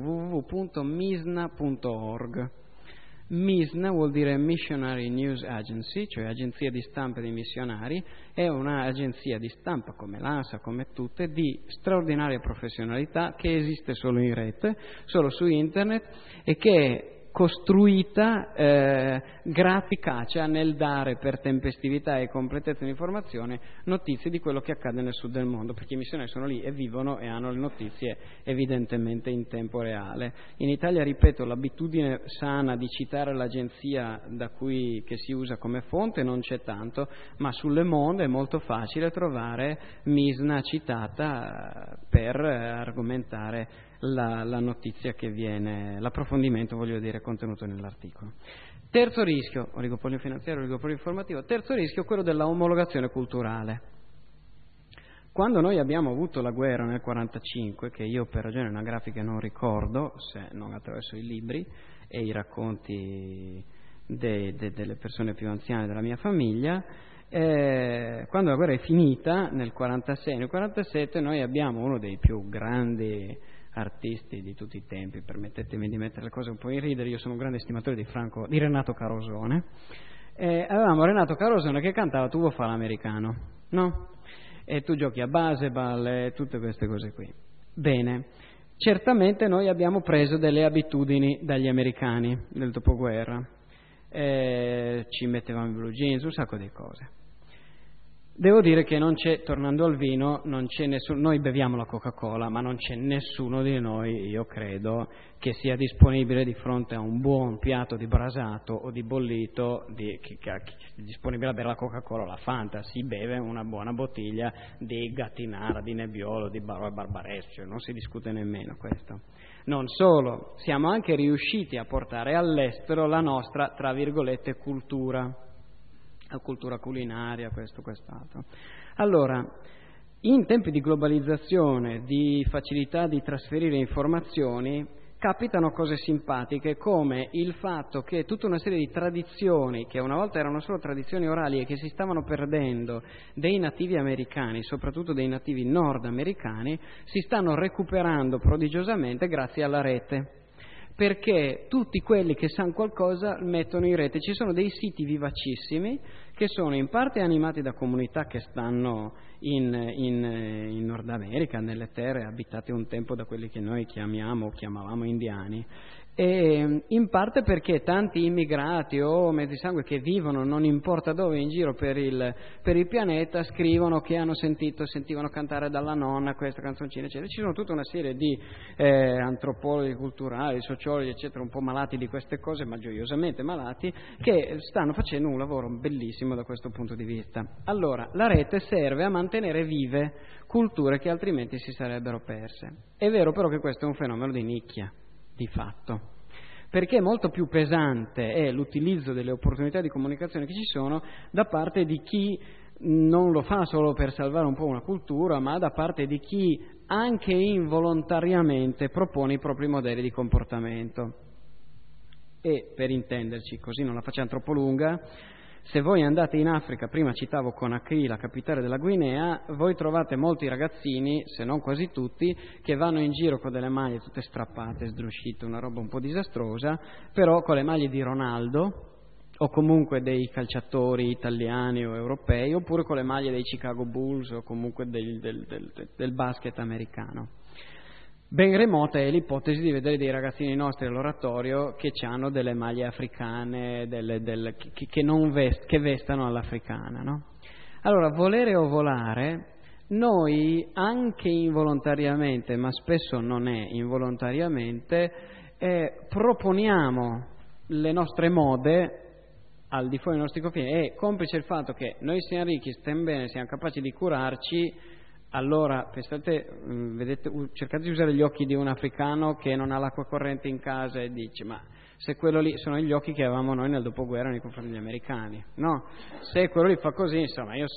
www.misna.org. MISNA vuol dire Missionary News Agency, cioè agenzia di stampa dei missionari, è un'agenzia di stampa come l'ANSA, come tutte, di straordinaria professionalità, che esiste solo in rete, solo su internet, e che è costruita efficacia nel dare per tempestività e completezza di informazione notizie di quello che accade nel sud del mondo, perché i missionari sono lì e vivono e hanno le notizie evidentemente in tempo reale. In Italia, ripeto, l'abitudine sana di citare l'agenzia che si usa come fonte non c'è tanto, ma sul Le Monde è molto facile trovare Misna citata per argomentare la notizia che viene, l'approfondimento, voglio dire, contenuto nell'articolo. Terzo rischio, oligopolio finanziario, oligopolio informativo. Terzo rischio, quello della omologazione culturale. Quando noi abbiamo avuto la guerra nel 1945, che io per ragioni anagrafiche non ricordo, se non attraverso i libri e i racconti delle persone più anziane della mia famiglia, quando la guerra è finita nel 1946, nel 1947 noi abbiamo uno dei più grandi artisti di tutti i tempi, permettetemi di mettere le cose un po' in ridere, io sono un grande stimatore di Renato Carosone, avevamo Renato Carosone che cantava Tu vuoi fare l'americano, no? E tu giochi a baseball e tutte queste cose qui. Bene, certamente noi abbiamo preso delle abitudini dagli americani del dopoguerra, ci mettevamo i blue jeans, un sacco di cose. Devo dire che non c'è, tornando al vino, non c'è nessuno, noi beviamo la Coca-Cola, ma non c'è nessuno di noi, io credo, che sia disponibile di fronte a un buon piatto di brasato o di bollito, che è disponibile a bere la Coca-Cola o la Fanta, si beve una buona bottiglia di Gattinara, di Nebbiolo, di Barbaresco, cioè non si discute nemmeno questo. Non solo, siamo anche riusciti a portare all'estero la nostra, tra virgolette, cultura. La cultura culinaria, questo, quest'altro. Allora, in tempi di globalizzazione, di facilità di trasferire informazioni, capitano cose simpatiche come il fatto che tutta una serie di tradizioni, che una volta erano solo tradizioni orali e che si stavano perdendo dei nativi americani, soprattutto dei nativi nordamericani, si stanno recuperando prodigiosamente grazie alla rete. Perché tutti quelli che sanno qualcosa mettono in rete. Ci sono dei siti vivacissimi che sono in parte animati da comunità che stanno in Nord America, nelle terre abitate un tempo da quelli che noi chiamavamo indiani, E in parte perché tanti immigrati o mezzi sangue che vivono non importa dove in giro per il pianeta scrivono che sentivano cantare dalla nonna questa canzoncina, eccetera. Ci sono tutta una serie di antropologi culturali, sociologi, eccetera, un po' malati di queste cose, ma gioiosamente malati, che stanno facendo un lavoro bellissimo da questo punto di vista. Allora, la rete serve a mantenere vive culture che altrimenti si sarebbero perse. È vero però che questo è un fenomeno di nicchia, di fatto, perché molto più pesante è l'utilizzo delle opportunità di comunicazione che ci sono da parte di chi non lo fa solo per salvare un po' una cultura, ma da parte di chi anche involontariamente propone i propri modelli di comportamento. E per intenderci, così non la facciamo troppo lunga, se voi andate in Africa, prima citavo Conakry, la capitale della Guinea, voi trovate molti ragazzini, se non quasi tutti, che vanno in giro con delle maglie tutte strappate, sdruscite, una roba un po' disastrosa, però con le maglie di Ronaldo, o comunque dei calciatori italiani o europei, oppure con le maglie dei Chicago Bulls o comunque del basket americano. Ben remota è l'ipotesi di vedere dei ragazzini nostri all'oratorio che hanno delle maglie africane, che vestano all'africana, no? Allora, volere o volare, noi anche involontariamente, ma spesso non è involontariamente, proponiamo le nostre mode al di fuori dei nostri confini, e complice il fatto che noi siamo ricchi, stiamo bene, siamo capaci di curarci. Allora, pensate, vedete, cercate di usare gli occhi di un africano che non ha l'acqua corrente in casa e dice: ma se quello lì sono gli occhi che avevamo noi nel dopoguerra nei confronti degli americani, no? Se quello lì fa così, insomma, io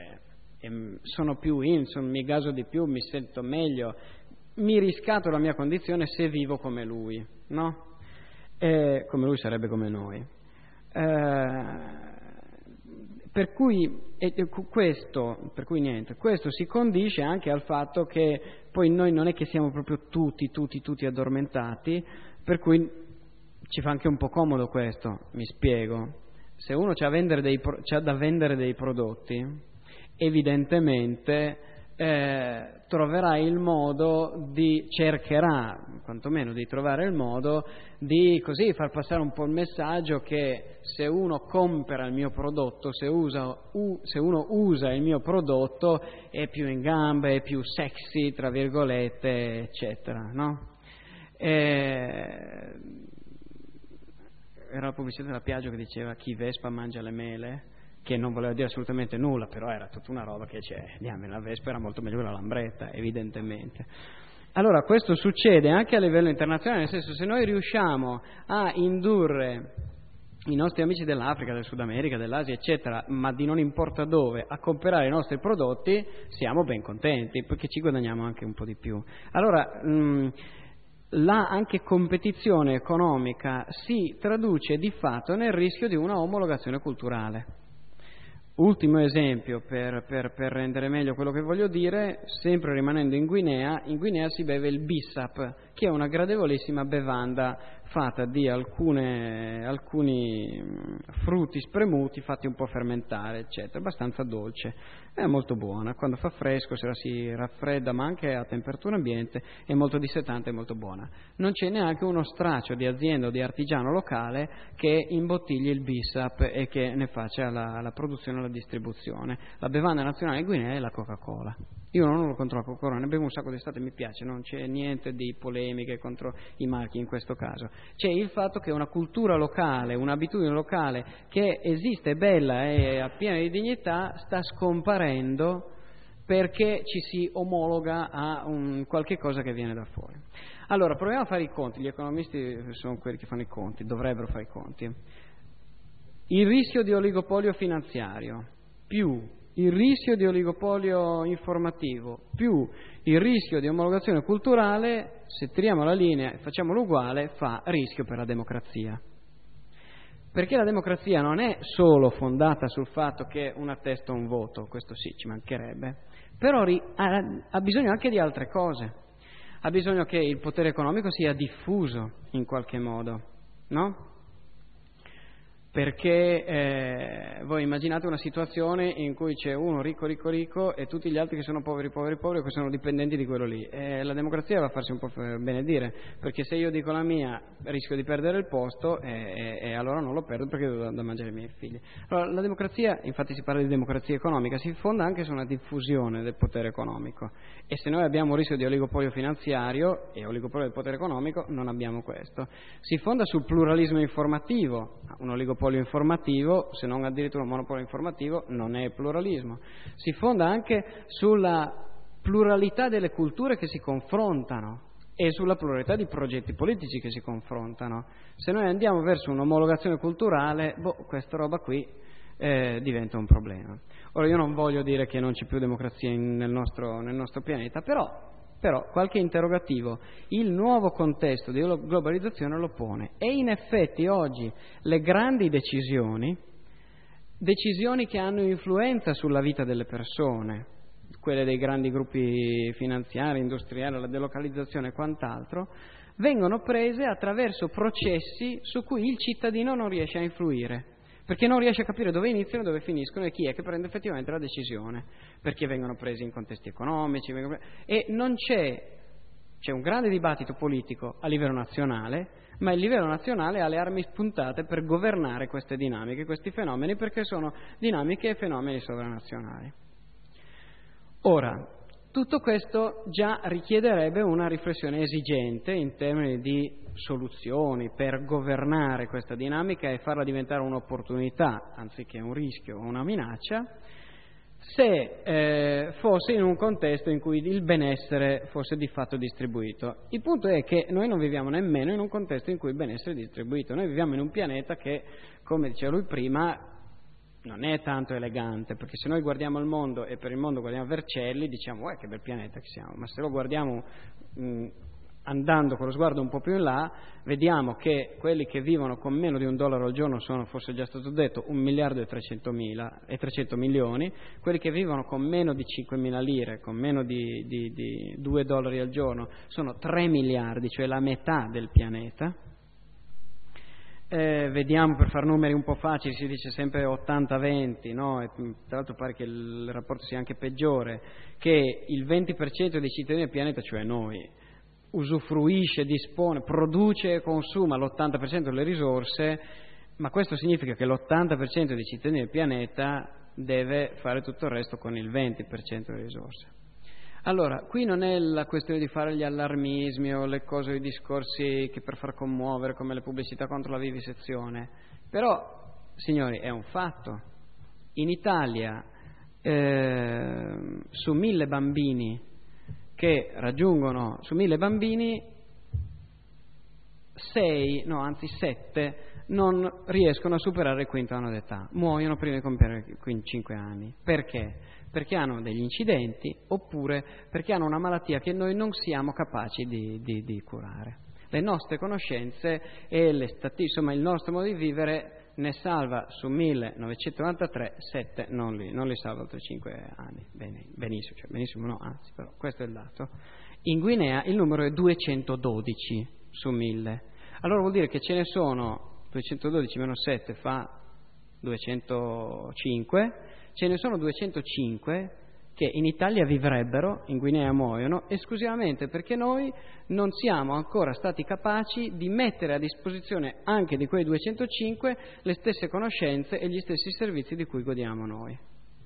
sono più mi gaso di più, mi sento meglio, mi riscatto la mia condizione se vivo come lui, no? Come lui sarebbe come noi. Per cui questo si condisce anche al fatto che poi noi non è che siamo proprio tutti addormentati, per cui ci fa anche un po' comodo questo, mi spiego. Se uno c'ha da vendere dei prodotti, evidentemente troverà il modo cercherà quantomeno di trovare il modo di così far passare un po' il messaggio che se uno compra il mio prodotto, se uno usa il mio prodotto, è più in gamba, è più sexy, tra virgolette, eccetera, no? Era la pubblicità della Piaggio che diceva: chi vespa mangia le mele, che non voleva dire assolutamente nulla, però era tutta una roba che la vespa era molto meglio della lambretta, evidentemente. Allora questo succede anche a livello internazionale, nel senso, se noi riusciamo a indurre i nostri amici dell'Africa, del Sud America, dell'Asia, eccetera, ma di non importa dove, a comprare i nostri prodotti, siamo ben contenti, perché ci guadagniamo anche un po' di più. Allora, la anche competizione economica si traduce di fatto nel rischio di una omologazione culturale. Ultimo esempio per rendere meglio quello che voglio dire, sempre rimanendo in Guinea si beve il bissap, che è una gradevolissima bevanda fatta di alcuni frutti spremuti fatti un po' fermentare, eccetera, abbastanza dolce, è molto buona, quando fa fresco, se la si raffredda, ma anche a temperatura ambiente, è molto dissetante e molto buona. Non c'è neanche uno straccio di azienda o di artigiano locale che imbottigli il bissap e che ne faccia la produzione e la distribuzione. La bevanda nazionale in Guinea è la Coca-Cola. Io non ho contro la Coca-Cola, ne bevo un sacco d'estate, mi piace, non c'è niente di polemiche contro i marchi in questo caso. C'è il fatto che una cultura locale, un'abitudine locale che esiste, bella e piena di dignità, sta scomparendo perché ci si omologa a qualche cosa che viene da fuori. Allora, proviamo a fare i conti, gli economisti sono quelli che fanno i conti, dovrebbero fare i conti. Il rischio di oligopolio finanziario più il rischio di oligopolio informativo più il rischio di omologazione culturale, se tiriamo la linea e facciamolo uguale, fa rischio per la democrazia. Perché la democrazia non è solo fondata sul fatto che una testa un voto, questo sì, ci mancherebbe, però ha bisogno anche di altre cose. Ha bisogno che il potere economico sia diffuso in qualche modo, no? perché voi immaginate una situazione in cui c'è uno ricco e tutti gli altri che sono poveri o che sono dipendenti di quello lì. La democrazia va a farsi un po' benedire, perché se io dico la mia rischio di perdere il posto e allora non lo perdo perché devo da mangiare i miei figli. Allora, la democrazia, infatti si parla di democrazia economica, si fonda anche su una diffusione del potere economico, e se noi abbiamo un rischio di oligopolio finanziario e oligopolio del potere economico non abbiamo questo. Si fonda sul pluralismo informativo. Un oligopolio informativo, se non addirittura un monopolio informativo, non è pluralismo. Si fonda anche sulla pluralità delle culture che si confrontano e sulla pluralità di progetti politici che si confrontano. Se noi andiamo verso un'omologazione culturale, questa roba qui diventa un problema. Ora, io non voglio dire che non c'è più democrazia nel nostro pianeta, però qualche interrogativo il nuovo contesto di globalizzazione lo pone, e in effetti oggi le grandi decisioni che hanno influenza sulla vita delle persone, quelle dei grandi gruppi finanziari, industriali, la delocalizzazione e quant'altro, vengono prese attraverso processi su cui il cittadino non riesce a influire, perché non riesce a capire dove iniziano e dove finiscono e chi è che prende effettivamente la decisione, perché vengono presi in contesti economici e non c'è un grande dibattito politico a livello nazionale, ma il livello nazionale ha le armi spuntate per governare queste dinamiche, questi fenomeni, perché sono dinamiche e fenomeni sovranazionali. Ora, tutto questo già richiederebbe una riflessione esigente in termini di soluzioni per governare questa dinamica e farla diventare un'opportunità anziché un rischio o una minaccia, se fosse in un contesto in cui il benessere fosse di fatto distribuito. Il punto è che noi non viviamo nemmeno in un contesto in cui il benessere è distribuito, noi viviamo in un pianeta che, come diceva lui prima, non è tanto elegante, perché se noi guardiamo il mondo e per il mondo guardiamo Vercelli, diciamo che bel pianeta che siamo, ma se lo guardiamo andando con lo sguardo un po' più in là, vediamo che quelli che vivono con meno di $1 al giorno sono, forse già stato detto, 1.300 milioni, quelli che vivono con meno di 5.000 lire, con meno di $2 al giorno, sono 3 miliardi, cioè la metà del pianeta. Vediamo, per far numeri un po' facili, si dice sempre 80-20, no? E, tra l'altro pare che il rapporto sia anche peggiore, che il 20% dei cittadini del pianeta, cioè noi, usufruisce, dispone, produce e consuma l'80% delle risorse, ma questo significa che l'80% dei cittadini del pianeta deve fare tutto il resto con il 20% delle risorse. Allora, qui non è la questione di fare gli allarmismi o le cose, i discorsi che per far commuovere, come le pubblicità contro la vivisezione, però, signori, è un fatto. In Italia, su 1.000 bambini che raggiungono, su 1.000 bambini, 7 non riescono a superare il quinto anno d'età, muoiono prima di compiere 5 anni. Perché? Perché hanno degli incidenti oppure perché hanno una malattia che noi non siamo capaci di curare. Le nostre conoscenze e insomma il nostro modo di vivere ne salva su 1.993 7 non li salva oltre 5 anni. Benissimo no, anzi, però questo è il dato. In Guinea il numero è 212 su 1.000. Allora vuol dire che ce ne sono 212 meno 7 fa 205, ce ne sono 205 che in Italia vivrebbero, in Guinea muoiono, esclusivamente perché noi non siamo ancora stati capaci di mettere a disposizione anche di quei 205 le stesse conoscenze e gli stessi servizi di cui godiamo noi.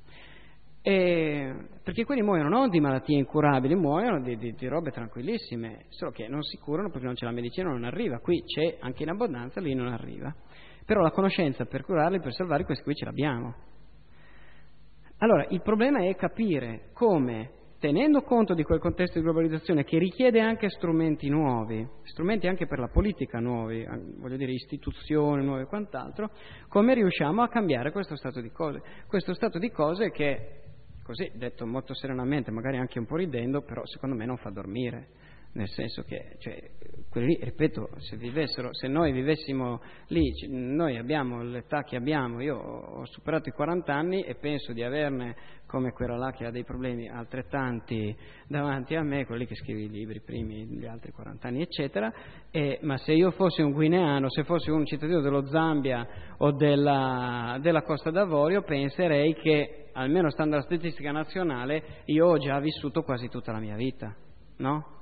Perché quelli muoiono non di malattie incurabili, muoiono di robe tranquillissime, solo che non si curano perché non c'è la medicina, non arriva. Qui c'è anche in abbondanza, lì non arriva. Però la conoscenza per curarli, per salvarli, questi qui ce l'abbiamo. Allora, il problema è capire come, tenendo conto di quel contesto di globalizzazione che richiede anche strumenti nuovi, strumenti anche per la politica nuovi, voglio dire istituzioni nuove e quant'altro, come riusciamo a cambiare questo stato di cose. Questo stato di cose che, così detto molto serenamente, magari anche un po' ridendo, però secondo me non fa dormire. nel senso che, quelli lì, ripeto, se noi vivessimo lì, noi abbiamo l'età che abbiamo, io ho superato i 40 anni e penso di averne, come quella là che ha dei problemi altrettanti davanti a me, quelli che scrive i libri primi, gli altri 40 anni, eccetera, ma se io fossi un guineano, se fossi un cittadino dello Zambia o della Costa d'Avorio, penserei che, almeno stando alla statistica nazionale, io ho già vissuto quasi tutta la mia vita, no?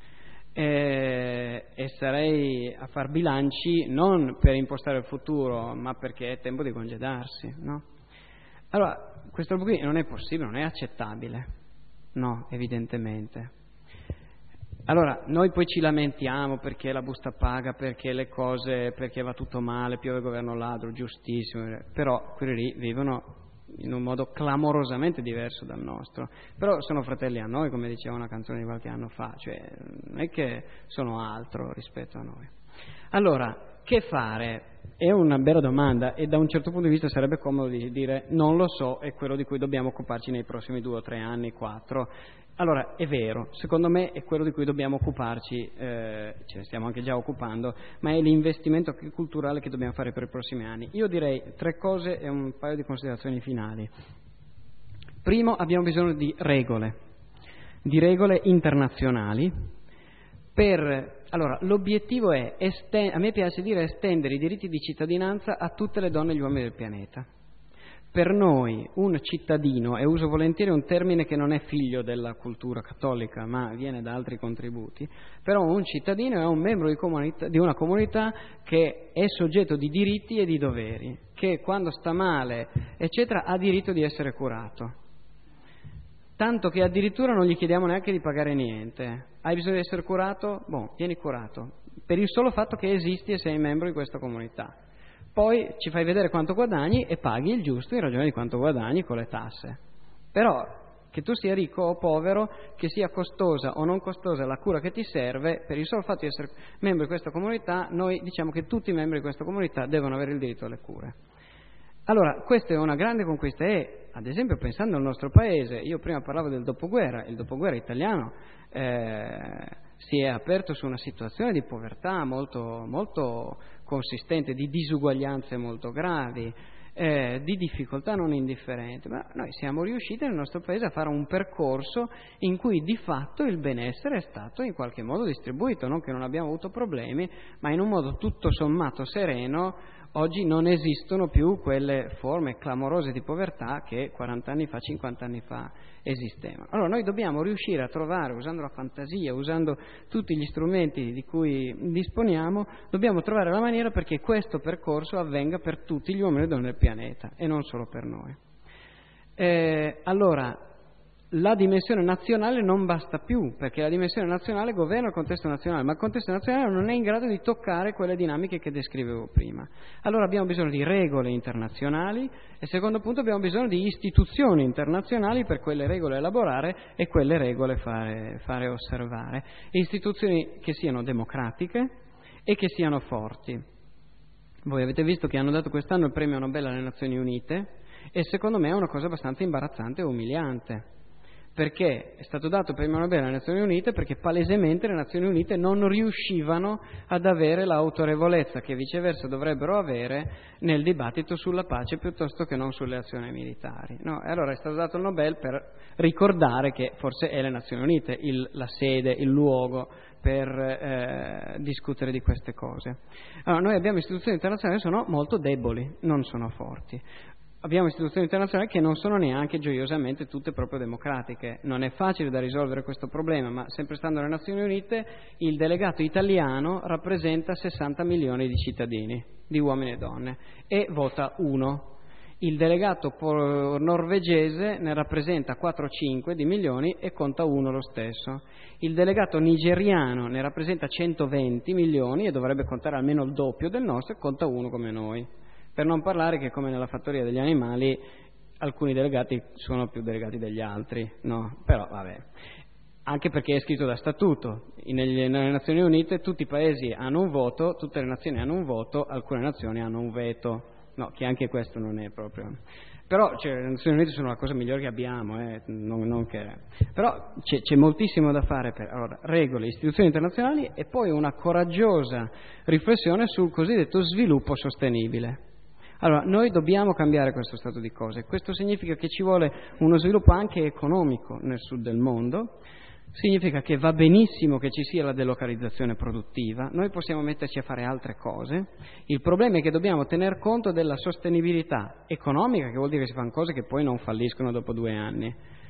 E sarei a far bilanci non per impostare il futuro, ma perché è tempo di congedarsi, no? Allora, questo qui non è possibile, non è accettabile, no, evidentemente. Allora, noi poi ci lamentiamo perché la busta paga, perché le cose, perché va tutto male, piove il governo ladro, giustissimo, però quelli lì vivono in un modo clamorosamente diverso dal nostro, però sono fratelli a noi, come diceva una canzone di qualche anno fa, non è che sono altro rispetto a noi. Allora, che fare? È una bella domanda e da un certo punto di vista sarebbe comodo di dire non lo so, è quello di cui dobbiamo occuparci nei prossimi 2 o 3 anni, 4. Allora, è vero, secondo me è quello di cui dobbiamo occuparci, ce ne stiamo anche già occupando, ma è l'investimento culturale che dobbiamo fare per i prossimi anni. Io direi 3 cose e un paio di considerazioni finali. Primo, abbiamo bisogno di regole internazionali allora, l'obiettivo è, a me piace dire, estendere i diritti di cittadinanza a tutte le donne e gli uomini del pianeta. Per noi un cittadino, e uso volentieri un termine che non è figlio della cultura cattolica ma viene da altri contributi, però un cittadino è un membro di una comunità che è soggetto di diritti e di doveri, che quando sta male eccetera ha diritto di essere curato, tanto che addirittura non gli chiediamo neanche di pagare niente. Hai bisogno di essere curato? Vieni curato, per il solo fatto che esisti e sei membro di questa comunità. Poi ci fai vedere quanto guadagni e paghi il giusto in ragione di quanto guadagni con le tasse. Però che tu sia ricco o povero, che sia costosa o non costosa la cura che ti serve, per il solo fatto di essere membro di questa comunità, noi diciamo che tutti i membri di questa comunità devono avere il diritto alle cure. Allora, questa è una grande conquista e, ad esempio, pensando al nostro paese, io prima parlavo del dopoguerra, il dopoguerra italiano si è aperto su una situazione di povertà molto, molto consistente, di disuguaglianze molto gravi, di difficoltà non indifferenti, ma noi siamo riusciti nel nostro paese a fare un percorso in cui di fatto il benessere è stato in qualche modo distribuito, non che non abbiamo avuto problemi, ma in un modo tutto sommato sereno. Oggi non esistono più quelle forme clamorose di povertà che 40 anni fa, 50 anni fa esistevano. Allora noi dobbiamo riuscire a trovare, usando la fantasia, usando tutti gli strumenti di cui disponiamo, dobbiamo trovare la maniera perché questo percorso avvenga per tutti gli uomini e le donne del pianeta e non solo per noi. Allora, la dimensione nazionale non basta più, perché la dimensione nazionale governa il contesto nazionale, ma il contesto nazionale non è in grado di toccare quelle dinamiche che descrivevo prima. Allora abbiamo bisogno di regole internazionali e, secondo punto, abbiamo bisogno di istituzioni internazionali per quelle regole elaborare e quelle regole fare osservare. Istituzioni che siano democratiche e che siano forti. Voi avete visto che hanno dato quest'anno il premio Nobel alle Nazioni Unite e secondo me è una cosa abbastanza imbarazzante e umiliante. Perché è stato dato il premio Nobel alle Nazioni Unite perché palesemente le Nazioni Unite non riuscivano ad avere l'autorevolezza che viceversa dovrebbero avere nel dibattito sulla pace piuttosto che non sulle azioni militari, no? E allora è stato dato il Nobel per ricordare che forse è le Nazioni Unite la sede, il luogo per discutere di queste cose. Allora noi abbiamo istituzioni internazionali che sono molto deboli, non sono forti. Abbiamo istituzioni internazionali che non sono neanche gioiosamente tutte proprio democratiche. Non è facile da risolvere questo problema, ma sempre stando alle Nazioni Unite, il delegato italiano rappresenta 60 milioni di cittadini, di uomini e donne, e vota 1. Il delegato norvegese ne rappresenta 4-5 di milioni e conta 1 lo stesso. Il delegato nigeriano ne rappresenta 120 milioni e dovrebbe contare almeno il doppio del nostro e conta 1 come noi. Per non parlare che, come nella fattoria degli animali, alcuni delegati sono più delegati degli altri, no? Però vabbè, anche perché è scritto da statuto, nelle Nazioni Unite tutti i paesi hanno un voto, tutte le nazioni hanno un voto, alcune nazioni hanno un veto, no? Che anche questo non è proprio. Però le Nazioni Unite sono la cosa migliore che abbiamo, però c'è moltissimo da fare per regole, istituzioni internazionali e poi una coraggiosa riflessione sul cosiddetto sviluppo sostenibile. Allora, noi dobbiamo cambiare questo stato di cose. Questo significa che ci vuole uno sviluppo anche economico nel sud del mondo. Significa che va benissimo che ci sia la delocalizzazione produttiva, noi possiamo metterci a fare altre cose, il problema è che dobbiamo tener conto della sostenibilità economica, che vuol dire che si fanno cose che poi non falliscono dopo 2 anni,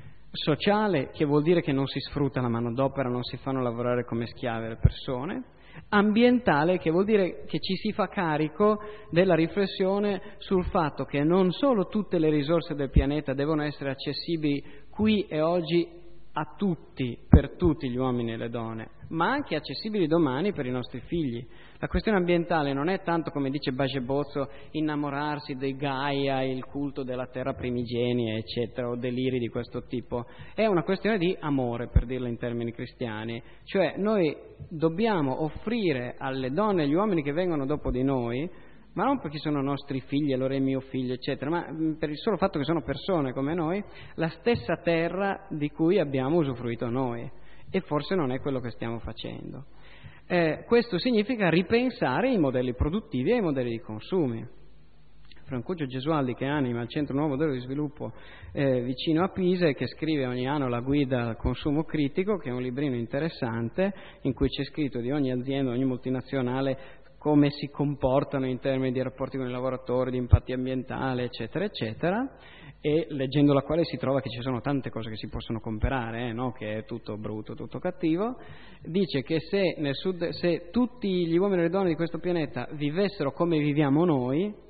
sociale, che vuol dire che non si sfrutta la manodopera, non si fanno lavorare come schiave le persone, ambientale, che vuol dire che ci si fa carico della riflessione sul fatto che non solo tutte le risorse del pianeta devono essere accessibili qui e oggi a tutti, per tutti gli uomini e le donne, ma anche accessibili domani per i nostri figli. La questione ambientale non è tanto, come dice Baget Bozzo, innamorarsi dei Gaia, il culto della terra primigenia, eccetera, o deliri di questo tipo. È una questione di amore, per dirla in termini cristiani. Cioè noi dobbiamo offrire alle donne e agli uomini che vengono dopo di noi, ma non perché sono nostri figli, allora è mio figlio, eccetera, ma per il solo fatto che sono persone come noi, la stessa terra di cui abbiamo usufruito noi, e forse non è quello che stiamo facendo. Questo significa ripensare i modelli produttivi e i modelli di consumi. Francuccio Gesualdi, che anima il Centro Nuovo Modello di Sviluppo vicino a Pisa e che scrive ogni anno la guida al consumo critico, che è un librino interessante in cui c'è scritto di ogni azienda, ogni multinazionale, come si comportano in termini di rapporti con i lavoratori, di impatti ambientali, eccetera, eccetera, e leggendo la quale si trova che ci sono tante cose che si possono comperare, che è tutto brutto, tutto cattivo. Dice che se nel sud, se tutti gli uomini e le donne di questo pianeta vivessero come viviamo noi,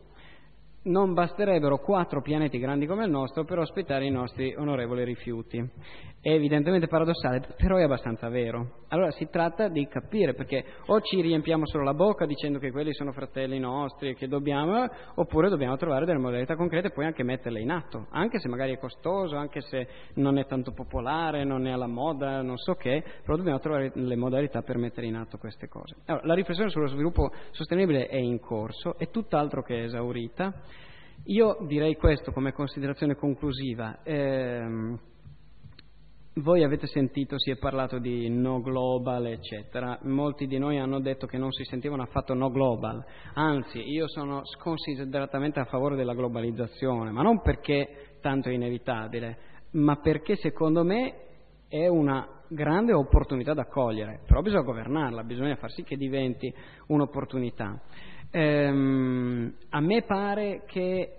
non basterebbero 4 pianeti grandi come il nostro per ospitare i nostri onorevoli rifiuti. È evidentemente paradossale, però è abbastanza vero. Allora si tratta di capire, perché o ci riempiamo solo la bocca dicendo che quelli sono fratelli nostri e che dobbiamo, oppure dobbiamo trovare delle modalità concrete e poi anche metterle in atto, anche se magari è costoso, anche se non è tanto popolare, non è alla moda, non so che, però dobbiamo trovare le modalità per mettere in atto queste cose. Allora, la riflessione sullo sviluppo sostenibile è in corso, è tutt'altro che esaurita. Io direi questo come considerazione conclusiva. Voi avete sentito, si è parlato di no global, eccetera. Molti di noi hanno detto che non si sentivano affatto no global. Anzi, io sono sconsideratamente a favore della globalizzazione, ma non perché tanto è inevitabile, ma perché secondo me è una grande opportunità da cogliere. Però bisogna governarla, bisogna far sì che diventi un'opportunità. A me pare che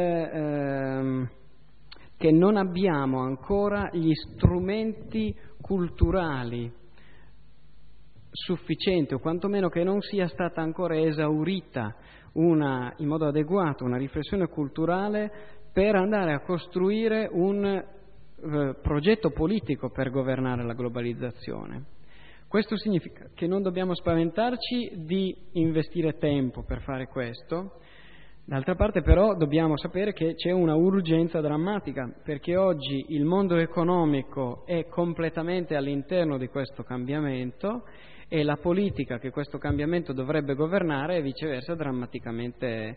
che non abbiamo ancora gli strumenti culturali sufficienti, o quantomeno che non sia stata ancora esaurita in modo adeguato una riflessione culturale per andare a costruire un progetto politico per governare la globalizzazione. Questo significa che non dobbiamo spaventarci di investire tempo per fare questo. D'altra parte però dobbiamo sapere che c'è una urgenza drammatica, perché oggi il mondo economico è completamente all'interno di questo cambiamento e la politica che questo cambiamento dovrebbe governare è viceversa drammaticamente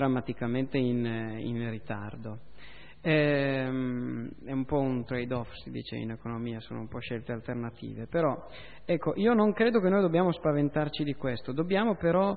in ritardo. È un po' un trade-off, si dice in economia, sono un po' scelte alternative, però ecco, io non credo che noi dobbiamo spaventarci di questo, dobbiamo però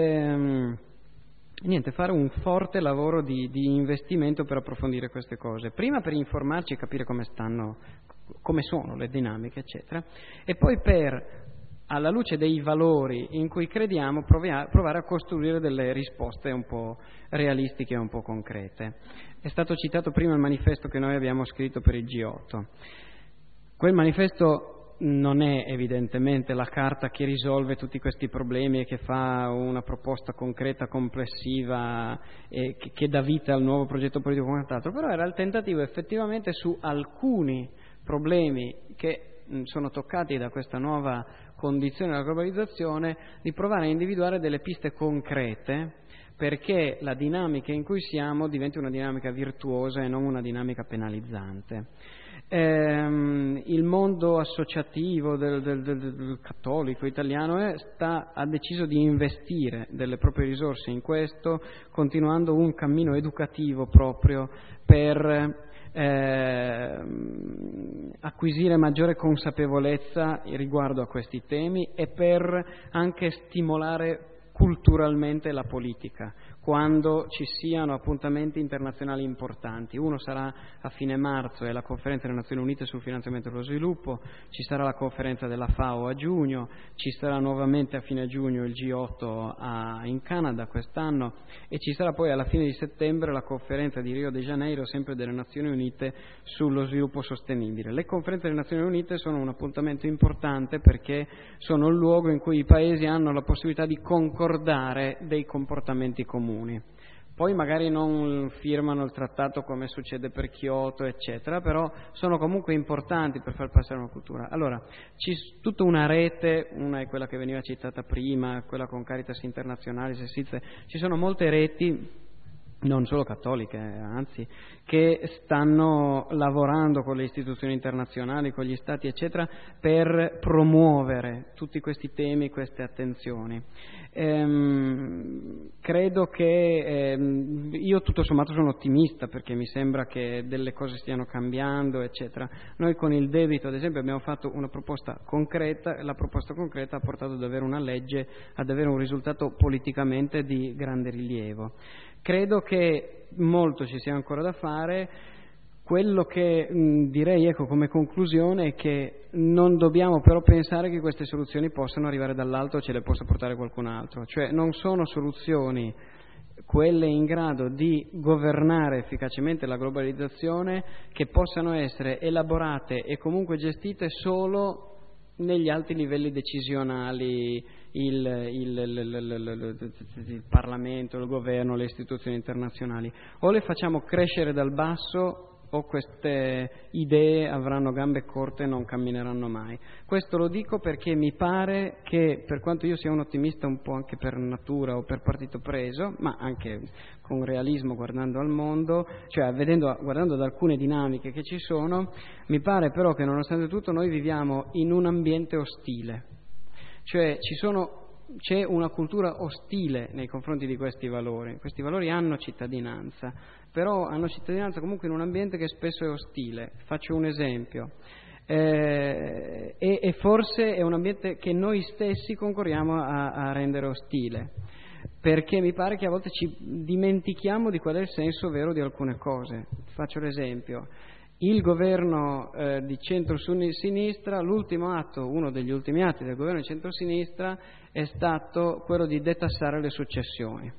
fare un forte lavoro di investimento per approfondire queste cose, prima per informarci e capire come sono le dinamiche, eccetera, e poi per, alla luce dei valori in cui crediamo, provare a costruire delle risposte un po' realistiche e un po' concrete. È stato citato prima il manifesto che noi abbiamo scritto per il G8. Quel manifesto non è evidentemente la carta che risolve tutti questi problemi e che fa una proposta concreta, complessiva e che dà vita al nuovo progetto politico e quant'altro, però era il tentativo effettivamente su alcuni problemi che sono toccati da questa nuova condizione della globalizzazione, di provare a individuare delle piste concrete perché la dinamica in cui siamo diventi una dinamica virtuosa e non una dinamica penalizzante. Il mondo associativo del cattolico italiano ha deciso di investire delle proprie risorse in questo, continuando un cammino educativo proprio per acquisire maggiore consapevolezza riguardo a questi temi e per anche stimolare culturalmente la politica, quando ci siano appuntamenti internazionali importanti. Uno sarà a fine marzo, è la conferenza delle Nazioni Unite sul finanziamento dello sviluppo, ci sarà la conferenza della FAO a giugno, ci sarà nuovamente a fine giugno il G8 in Canada quest'anno e ci sarà poi alla fine di settembre la conferenza di Rio de Janeiro, sempre delle Nazioni Unite, sullo sviluppo sostenibile. Le conferenze delle Nazioni Unite sono un appuntamento importante perché sono il luogo in cui i paesi hanno la possibilità di concordare dei comportamenti comuni. Poi magari non firmano il trattato come succede per Kyoto, eccetera, però sono comunque importanti per far passare una cultura. Allora, c'è tutta una rete, una è quella che veniva citata prima, quella con Caritas Internazionale, ci sono molte reti, non solo cattoliche, anzi, che stanno lavorando con le istituzioni internazionali, con gli stati, eccetera, per promuovere tutti questi temi, queste attenzioni. Credo che io tutto sommato sono ottimista perché mi sembra che delle cose stiano cambiando, eccetera. Noi con il debito, ad esempio, abbiamo fatto una proposta concreta e la proposta concreta ha portato ad avere una legge, ad avere un risultato politicamente di grande rilievo. Credo che molto ci sia ancora da fare. Quello che direi come conclusione è che non dobbiamo però pensare che queste soluzioni possano arrivare dall'alto o ce le possa portare qualcun altro, cioè non sono soluzioni quelle in grado di governare efficacemente la globalizzazione che possano essere elaborate e comunque gestite solo negli alti livelli decisionali, il Parlamento, il governo, le istituzioni internazionali. O le facciamo crescere dal basso o queste idee avranno gambe corte e non cammineranno mai. Questo lo dico perché mi pare che, per quanto io sia un ottimista un po' anche per natura o per partito preso, ma anche con realismo guardando al mondo, cioè guardando ad alcune dinamiche che ci sono, mi pare però che nonostante tutto noi viviamo in un ambiente ostile, cioè c'è una cultura ostile nei confronti di questi valori hanno cittadinanza, però hanno cittadinanza comunque in un ambiente che spesso è ostile. Faccio un esempio, e forse è un ambiente che noi stessi concorriamo a rendere ostile, perché mi pare che a volte ci dimentichiamo di qual è il senso vero di alcune cose. Faccio l'esempio. Il governo di centro-sinistra, uno degli ultimi atti del governo di centro-sinistra è stato quello di detassare le successioni.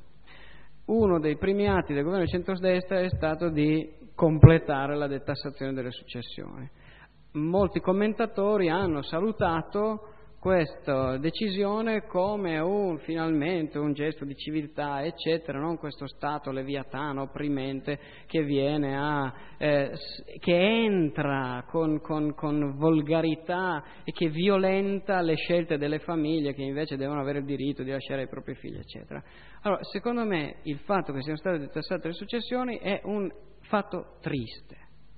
Uno dei primi atti del governo di centrodestra è stato di completare la detassazione delle successioni. Molti commentatori hanno salutato questa decisione come finalmente un gesto di civiltà, eccetera, non questo Stato leviatano opprimente che viene che entra con volgarità e che violenta le scelte delle famiglie che invece devono avere il diritto di lasciare ai propri figli, eccetera. Allora, secondo me il fatto che siano state detassate le successioni è un fatto triste.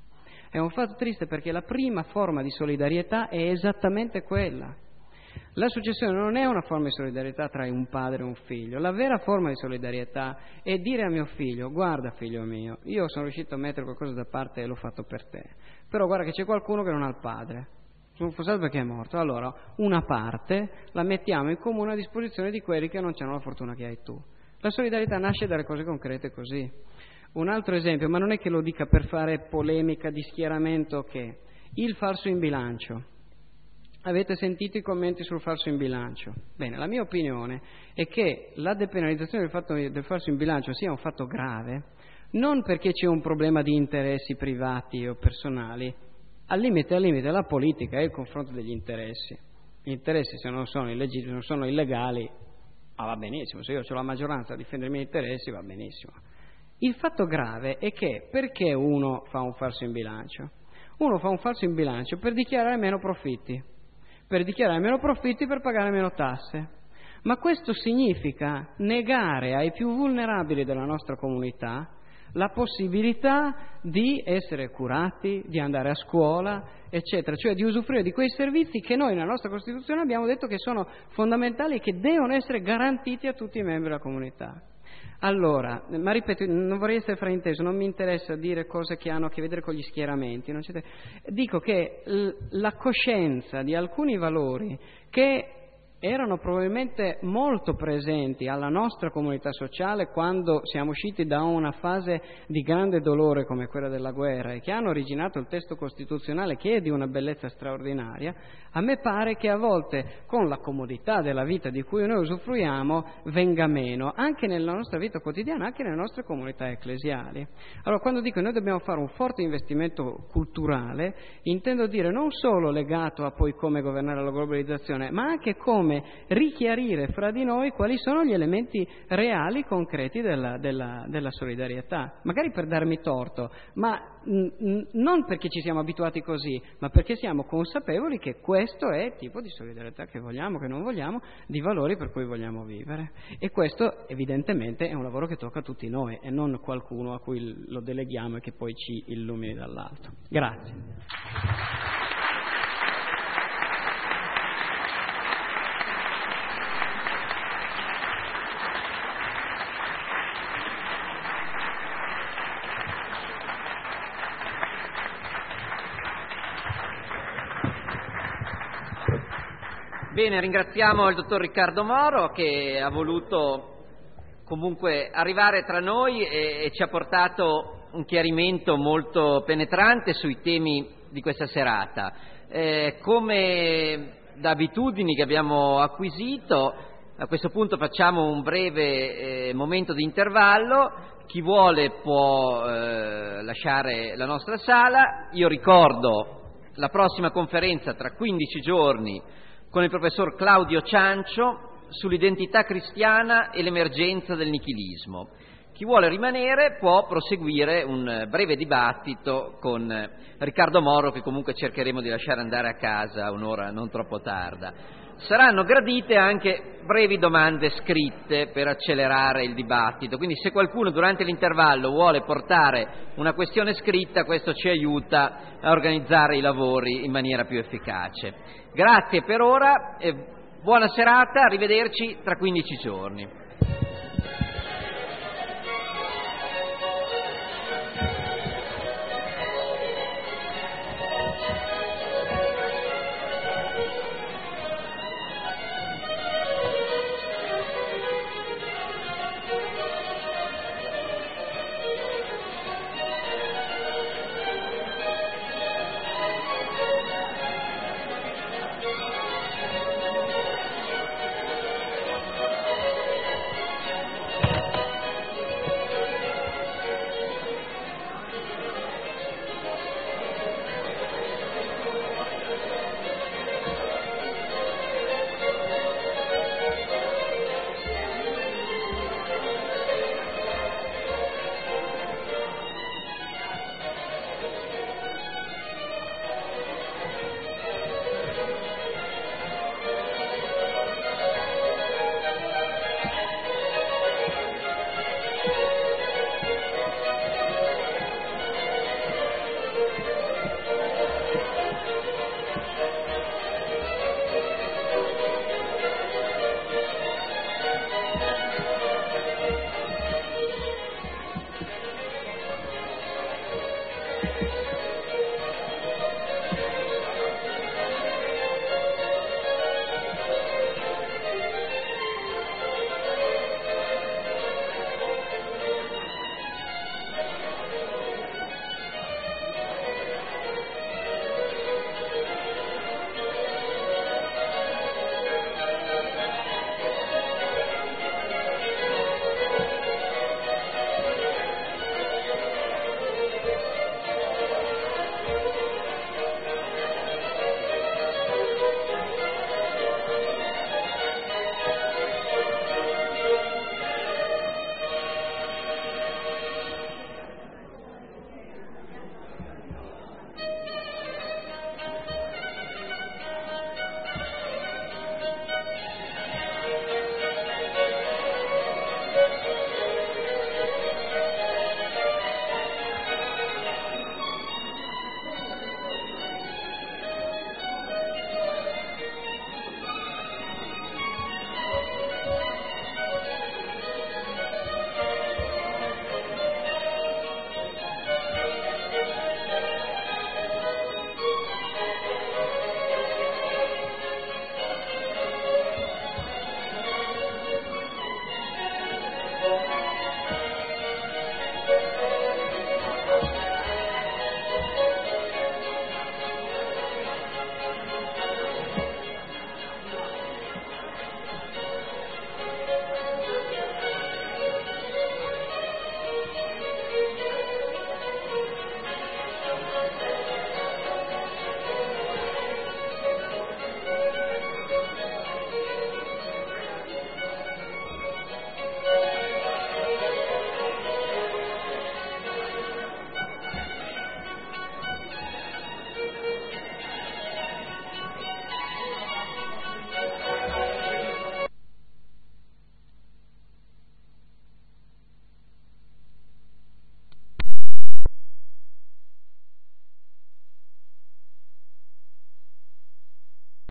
È un fatto triste perché la prima forma di solidarietà è esattamente quella. La successione non è una forma di solidarietà tra un padre e un figlio. La vera forma di solidarietà è dire a mio figlio: guarda figlio mio, io sono riuscito a mettere qualcosa da parte e l'ho fatto per te, però guarda che c'è qualcuno che non ha il padre, forse perché è morto, allora una parte la mettiamo in comune a disposizione di quelli che non hanno la fortuna che hai tu. La solidarietà nasce dalle cose concrete così. Un altro esempio, ma non è che lo dica per fare polemica di schieramento, che il falso in bilancio. Avete sentito i commenti sul falso in bilancio? Bene, la mia opinione è che la depenalizzazione del falso in bilancio sia un fatto grave, non perché c'è un problema di interessi privati o personali, al limite la politica è il confronto degli interessi. Gli interessi, se non sono illegittimi, non sono illegali, va benissimo, se io ho la maggioranza a difendere i miei interessi va benissimo. Il fatto grave è che perché uno fa un falso in bilancio? Uno fa un falso in bilancio per dichiarare meno profitti. Per pagare meno tasse. Ma questo significa negare ai più vulnerabili della nostra comunità la possibilità di essere curati, di andare a scuola, eccetera, cioè di usufruire di quei servizi che noi nella nostra Costituzione abbiamo detto che sono fondamentali e che devono essere garantiti a tutti i membri della comunità. Allora, ma ripeto, non vorrei essere frainteso, non mi interessa dire cose che hanno a che vedere con gli schieramenti, dico che la coscienza di alcuni valori che erano probabilmente molto presenti alla nostra comunità sociale quando siamo usciti da una fase di grande dolore come quella della guerra e che hanno originato il testo costituzionale che è di una bellezza straordinaria, a me pare che a volte con la comodità della vita di cui noi usufruiamo venga meno, anche nella nostra vita quotidiana, anche nelle nostre comunità ecclesiali. Allora, quando dico che noi dobbiamo fare un forte investimento culturale, intendo dire non solo legato a poi come governare la globalizzazione, ma anche come richiarire fra di noi quali sono gli elementi reali, concreti della solidarietà. Magari per darmi torto, ma non perché ci siamo abituati così, ma perché siamo consapevoli che questo è il tipo di solidarietà che vogliamo, che non vogliamo, di valori per cui vogliamo vivere. E questo evidentemente è un lavoro che tocca a tutti noi e non qualcuno a cui lo deleghiamo e che poi ci illumini dall'alto. Grazie. Bene, ringraziamo il dottor Riccardo Moro che ha voluto comunque arrivare tra noi e ci ha portato un chiarimento molto penetrante sui temi di questa serata. Come da abitudini che abbiamo acquisito, a questo punto facciamo un breve momento di intervallo. Chi vuole può lasciare la nostra sala. Io ricordo la prossima conferenza tra 15 giorni con il professor Claudio Ciancio sull'identità cristiana e l'emergenza del nichilismo. Chi vuole rimanere può proseguire un breve dibattito con Riccardo Moro, che comunque cercheremo di lasciare andare a casa a un'ora non troppo tarda. Saranno gradite anche brevi domande scritte per accelerare il dibattito, quindi se qualcuno durante l'intervallo vuole portare una questione scritta, questo ci aiuta a organizzare i lavori in maniera più efficace. Grazie per ora e buona serata, arrivederci tra 15 giorni.